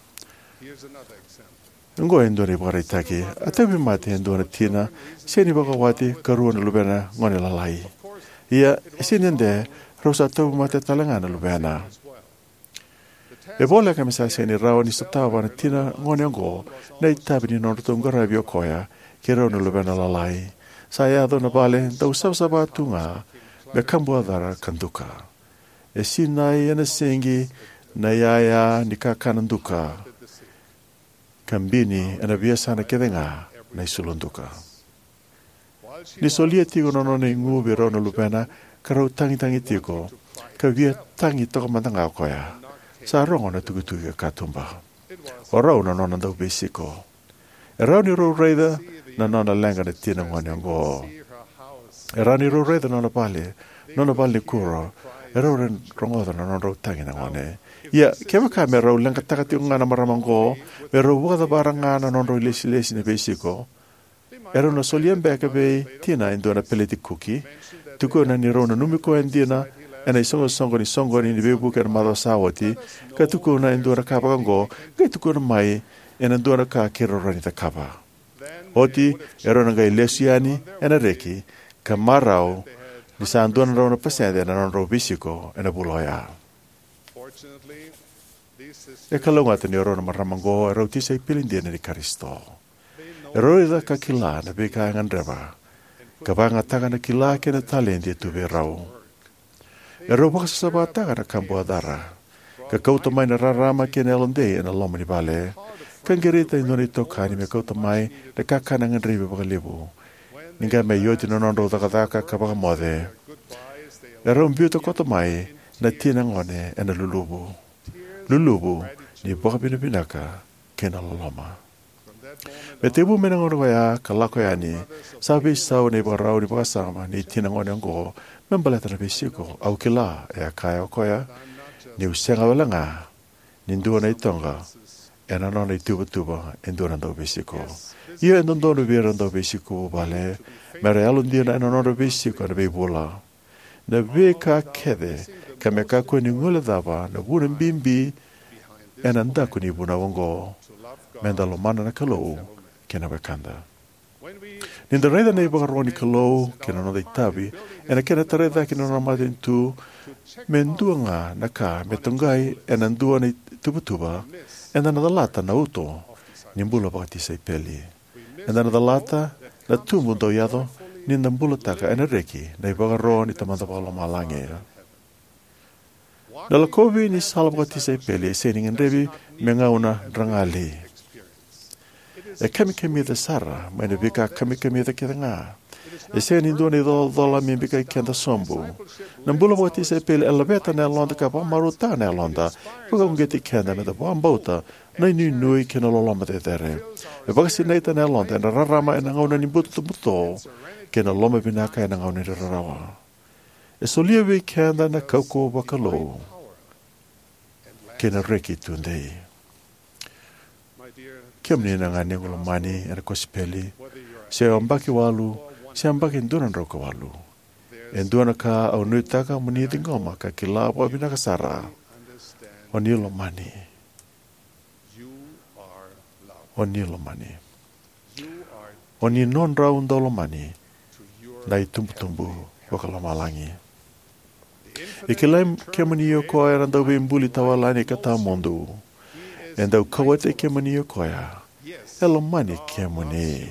Speaker 10: ngo endo ni baka reitaki atabi mati endo na tina seni baka wati karuan lubena ngone lalai ia seni ende rosa atabi mati talangana lubena e vola ka mesa seni rawa ni satawa na tina ngone ngo nei tabi ni nono tonga rabio koya ke rona lubena lalai saya do na bale tau sab sabatunga me kambu adara kanduka e sinai ena sengi na yaya ni kakananduka kambini ena biasa na kedenga na isulunduka ni solia tigo nono ni ngubi rona lubena karau tangi tangi tigo ka via tangi toko mandanga koya sa rongo na tugu-tugu ka tumba. O rau na nona dau besiko. E rau ni rau reida na nona lenga na tina ngwani ango. E rau ni rau reida nona pali, nona pali kuro, e rau ren rongoda na nona rau tangi na ngwani. Ia, kewa ka me rau lenga takati unga na maramango, me rau wada baranga na nona rau lesi-lesi na besiko. E rau na soliembe ka be tina indo na peleti kuki, tuku na ni rau na numiko endina, ena isongo songo ni songo ni bebu ker mado sawati ka tuku na endura kapa ngo ka tuku na mai ena endura ka kero rani ta kapa oti ero na ngai lesiani ena reki ka marau ni sa anduna rona pasende na non robisiko ena buloya e kalonga te ni rona maramango ero ti sei pilindene ni Kristo ero ida ka kila na be ka ngandreba ka banga taga na kila ke na talenti tu be rau e rau baka sasabata ka na kambu adara. Ka kauta mai na rarama ke na elondei e na loma ni bale. Ka ngerita i noni tokani me kauta mai na kakana ngandribe baka libu. Ninga me yoti na nondo takataka ka baka mode. E rau mbiuta kota mai na tina ngone e na lulubu. Lulubu ni baka pinapinaka ke na loloma. Me tebu mena ngono kaya ka lako yani sabi sau ni baka rau ni baka sama ni tina ngone ngo membalata na besiko au kila e kaya koya ni usenga walanga ni ndua na itonga e na nona ituba tuba e ndua na ndo besiko ia e ndondo no vira ndo besiko vale mere alundia na nona besiko na bebola na veka kede kameka ko ni ngula dava na buna bimbi e na ndaku ni buna wongo mendalo mana na kalo kena bekanda Ninda reida nei baka roni kalau kena no dei tabi ena kena tareda kena no maten tu mendua nga naka metongai ena ndua nei tuba-tuba ena na dalata na uto nimbula baka tisai peli ena na dalata na tumu do yado ninda mbula taka ena reki nei baka roni tamanda baka loma lange Nala kovi ni salab ko tisay pele sening rebi mengauna drangali. E kami kami da sara, mene bika kami kami da kitanga. E se ni doni do dola mi bika kenda sombu. Nambula mo tisay pele elabeta na londa ka pa maruta na londa. Puga ungeti kenda me da bambota. Nai nui nui kena loloma te tere. E bagasi neita na londa na rarama ena ngauna ni buto buto. Kena loma binaka ena ngauna ni rarawa. E solia vi kenda na kauko wakalo. Kena reki tundei. Kiamni na ngane ngolo mani ena kosipeli. Se ambaki walu, se ambaki ndunan roka walu. Enduna ka au nuitaka muni ngoma ka kila wa binaka sara. Onilo mani. Onilo mani. Oni non raun dolo mani. Nai tumbu tumbu wakalamalangi. Ikilai kemanio koa era ndau bimbuli tawalani kata mondu. Endau kawate kemanio koa. Elo mani kemani.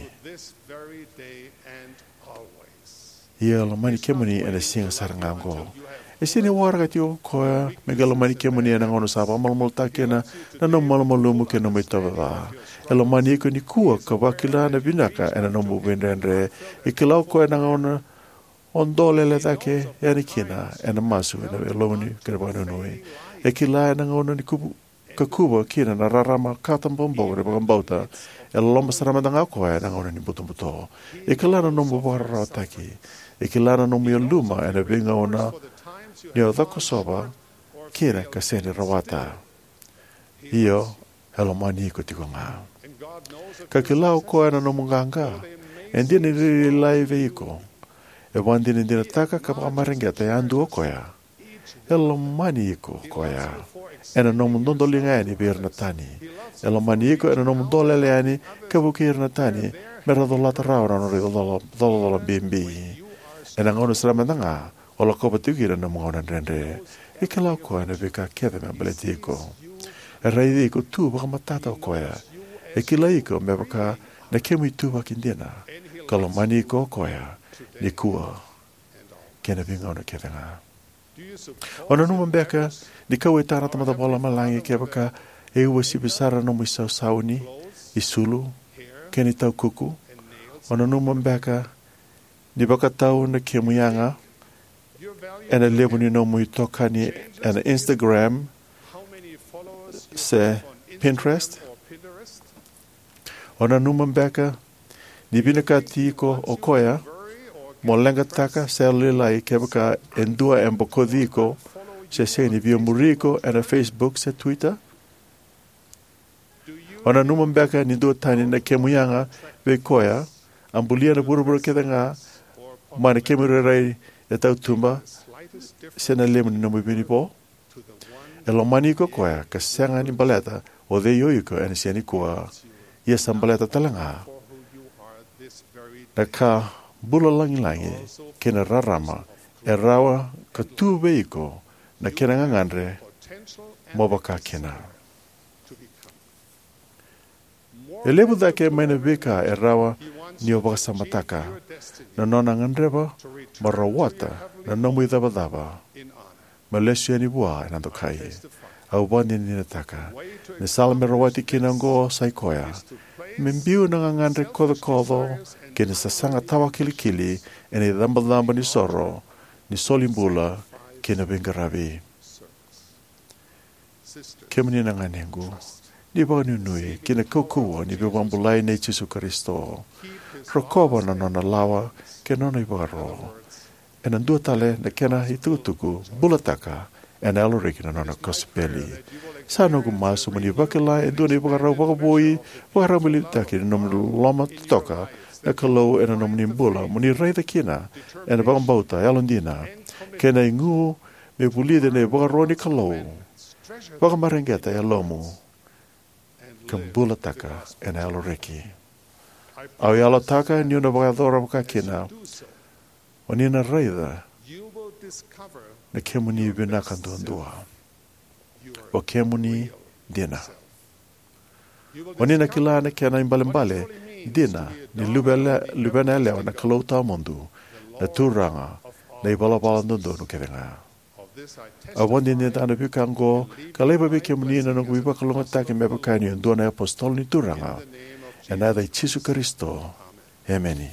Speaker 10: Ia lo mani kemani ena singa sarangango. E sini warga tio koa megalo mani kemani ena ngono sapa malmol takena na no malmolumu ke no metava. Elo mani ko ni kua ka wakila na binaka ena no mubendendre. Ikilau koa ena ngono ondole le take ena kina ena masu ena elomani kerbano noi. Ikila ena ngono ni kubu ka kuba kina na rarama katambombo re bagambauta. Elo lomba sarama danga koa ena ngono ni buto-buto. Ikila na no mubara taki. Ikilana no mia luma ena vinga ona ni o dhako soba kira ka sene rawata. Iyo helo mani ko tiko ngā. Ka kilau ko ena no munganga endine riri lai veiko. E wandine dina taka ka pamarengeta ya andu o koya. Helo mani ko koya. Ena no mundondo lingani birna tani. Helo mani ko ena no mundole leani ka bukirna tani. Mera dolata raura no rido dola bimbi. Ena ngono srama nanga ola ko batukira na mongona rende e kala ko na beka kede me baletiko e raidi ko tu ba matata ko ya e kila iko me baka na kemi tu ba kindena kala mani ko ko ya ni kua kena binga ona kede nga ona no mbeka ni kawe tara tama bola malangi ke baka e wasi besara no misau sauni isulu keni tau kuku ona no mbeka ni baka tau na kemuyanga ena lebu ni no mui toka ni ena Instagram se Pinterest ona numa mbeka ni binaka tiko o koya mo lenga taka se lila i kebaka endua emboko diko se se ni bio muriko ena Facebook se Twitter ona numa mbeka ni do tani na kemuyanga be koya ambulia na buruburu kedanga mana kemure rai e tau tumba sena lemu ni nomu bini po e lo mani ko koea ka senga ni baleta o de yoiko ene siani kua ia sam baleta talanga na ka bula langi langi kena rarama e rawa ka tu veiko na kena ngangandre mo baka kena e lebu da ke mene vika e rawa ni o baka samataka na nona ngandreba marawata na nomu idaba daba malesio ni bua na dokai au bani ni nataka ne salme rawati kinango saikoya membiu na ngandre kodo kodo kene sasanga tawa kili kili ene damba damba ni soro ni solimbula kene bengarabi kemni na nganengu ni baka nunui kene kukuwa ni bebambulai ne Jesu Kristo rokoba na nona lawa ke nona ibaro. E na dua tale na kena i tukutuku bulataka e na aloriki na nona kosipeli. Sa nogu masu mani wakila e dua ni wakarau wakaboi wakarau militaki na nomu loma tutoka e kalau e na nomu ni mbula mani reida kina e na wakambauta e alondina ke na ingu me pulide ne wakaroni kalau wakamarengeta e lomu kambulataka e na aloriki. Au yala taka ni una wakadora wakakina o ni na reida na kemuni binaka nduandua o kemuni dina o ni na kila na kena imbalimbale dina ni lubena eleo na kalauta mundu na turanga na ibalabala nundu no kerenga A wandi ni tana pikango, ka leba beke muni na nungu iba kalonga take me pakani on dona apostol ni turanga. E nā dai Jesu Kristo. Amen.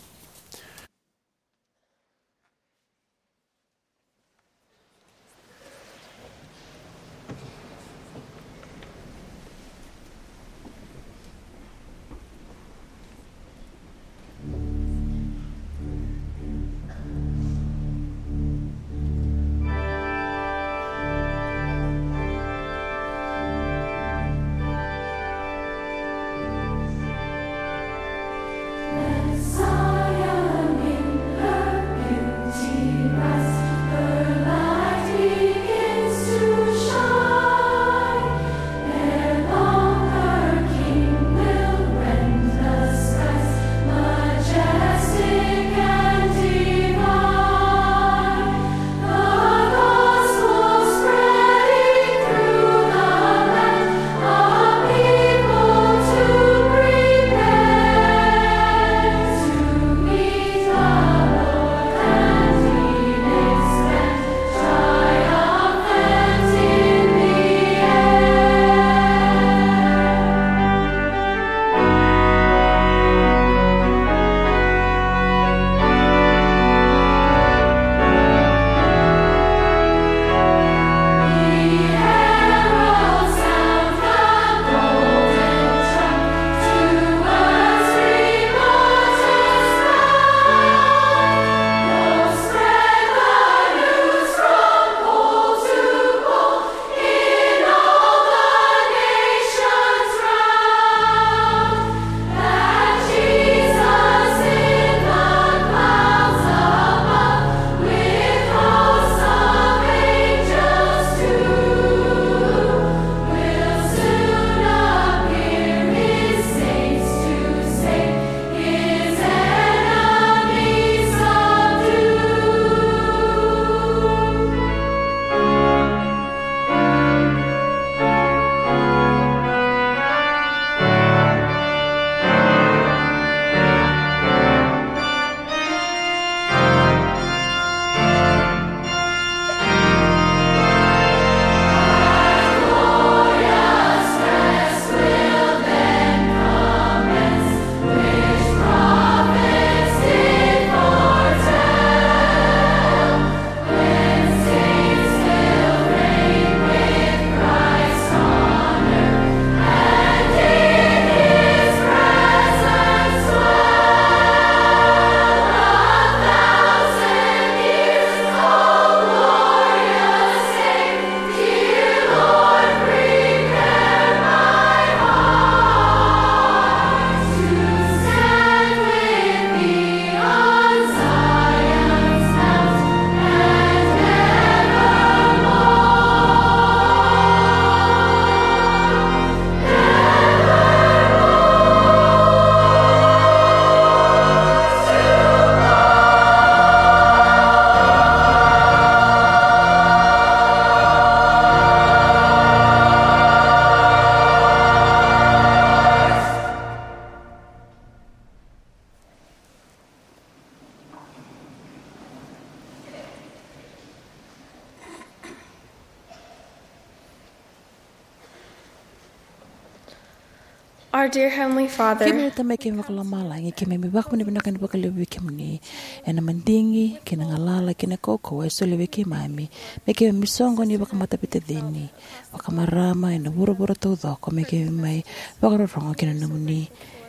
Speaker 7: Our dear Heavenly Father,
Speaker 3: Kini tama kini wakalamala ngi kini mibak mani binakan bakalewi kini ena mandingi kina ngalala kina koko weso lewe kimami meke misongo ni bakamata pite dini bakamarama ena buru-buru todo ko meke mai bakarongo kina namuni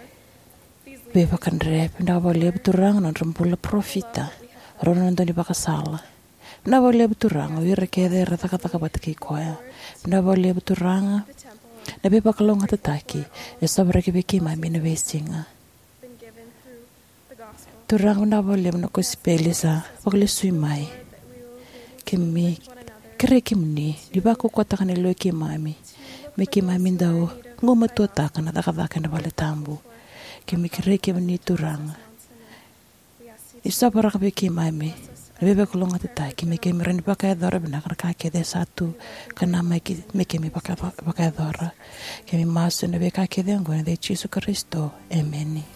Speaker 3: be bakan rep nda bole beturang non rempula profita rono ndoni bakasala nda bole beturang wira kede rata-kata bataki koya nda bole beturang na be bakalong hatataki e sobra ke beki mami na vesinga turang na bole no ko spelisa bakle sui mai kimi kre kimni di bako kota kana lo ki mami me ki mami ndao ngoma tota kana takada kana bale tambu kimi kre kimni turang e sobra ke beki mami Bebe ko longa tata ki me ke me ren pakai dora bina ka ke de satu kana me ki me ke me pakai pakai dora ke me masu ne be ka ke de ngone de Jesu Kristo amen.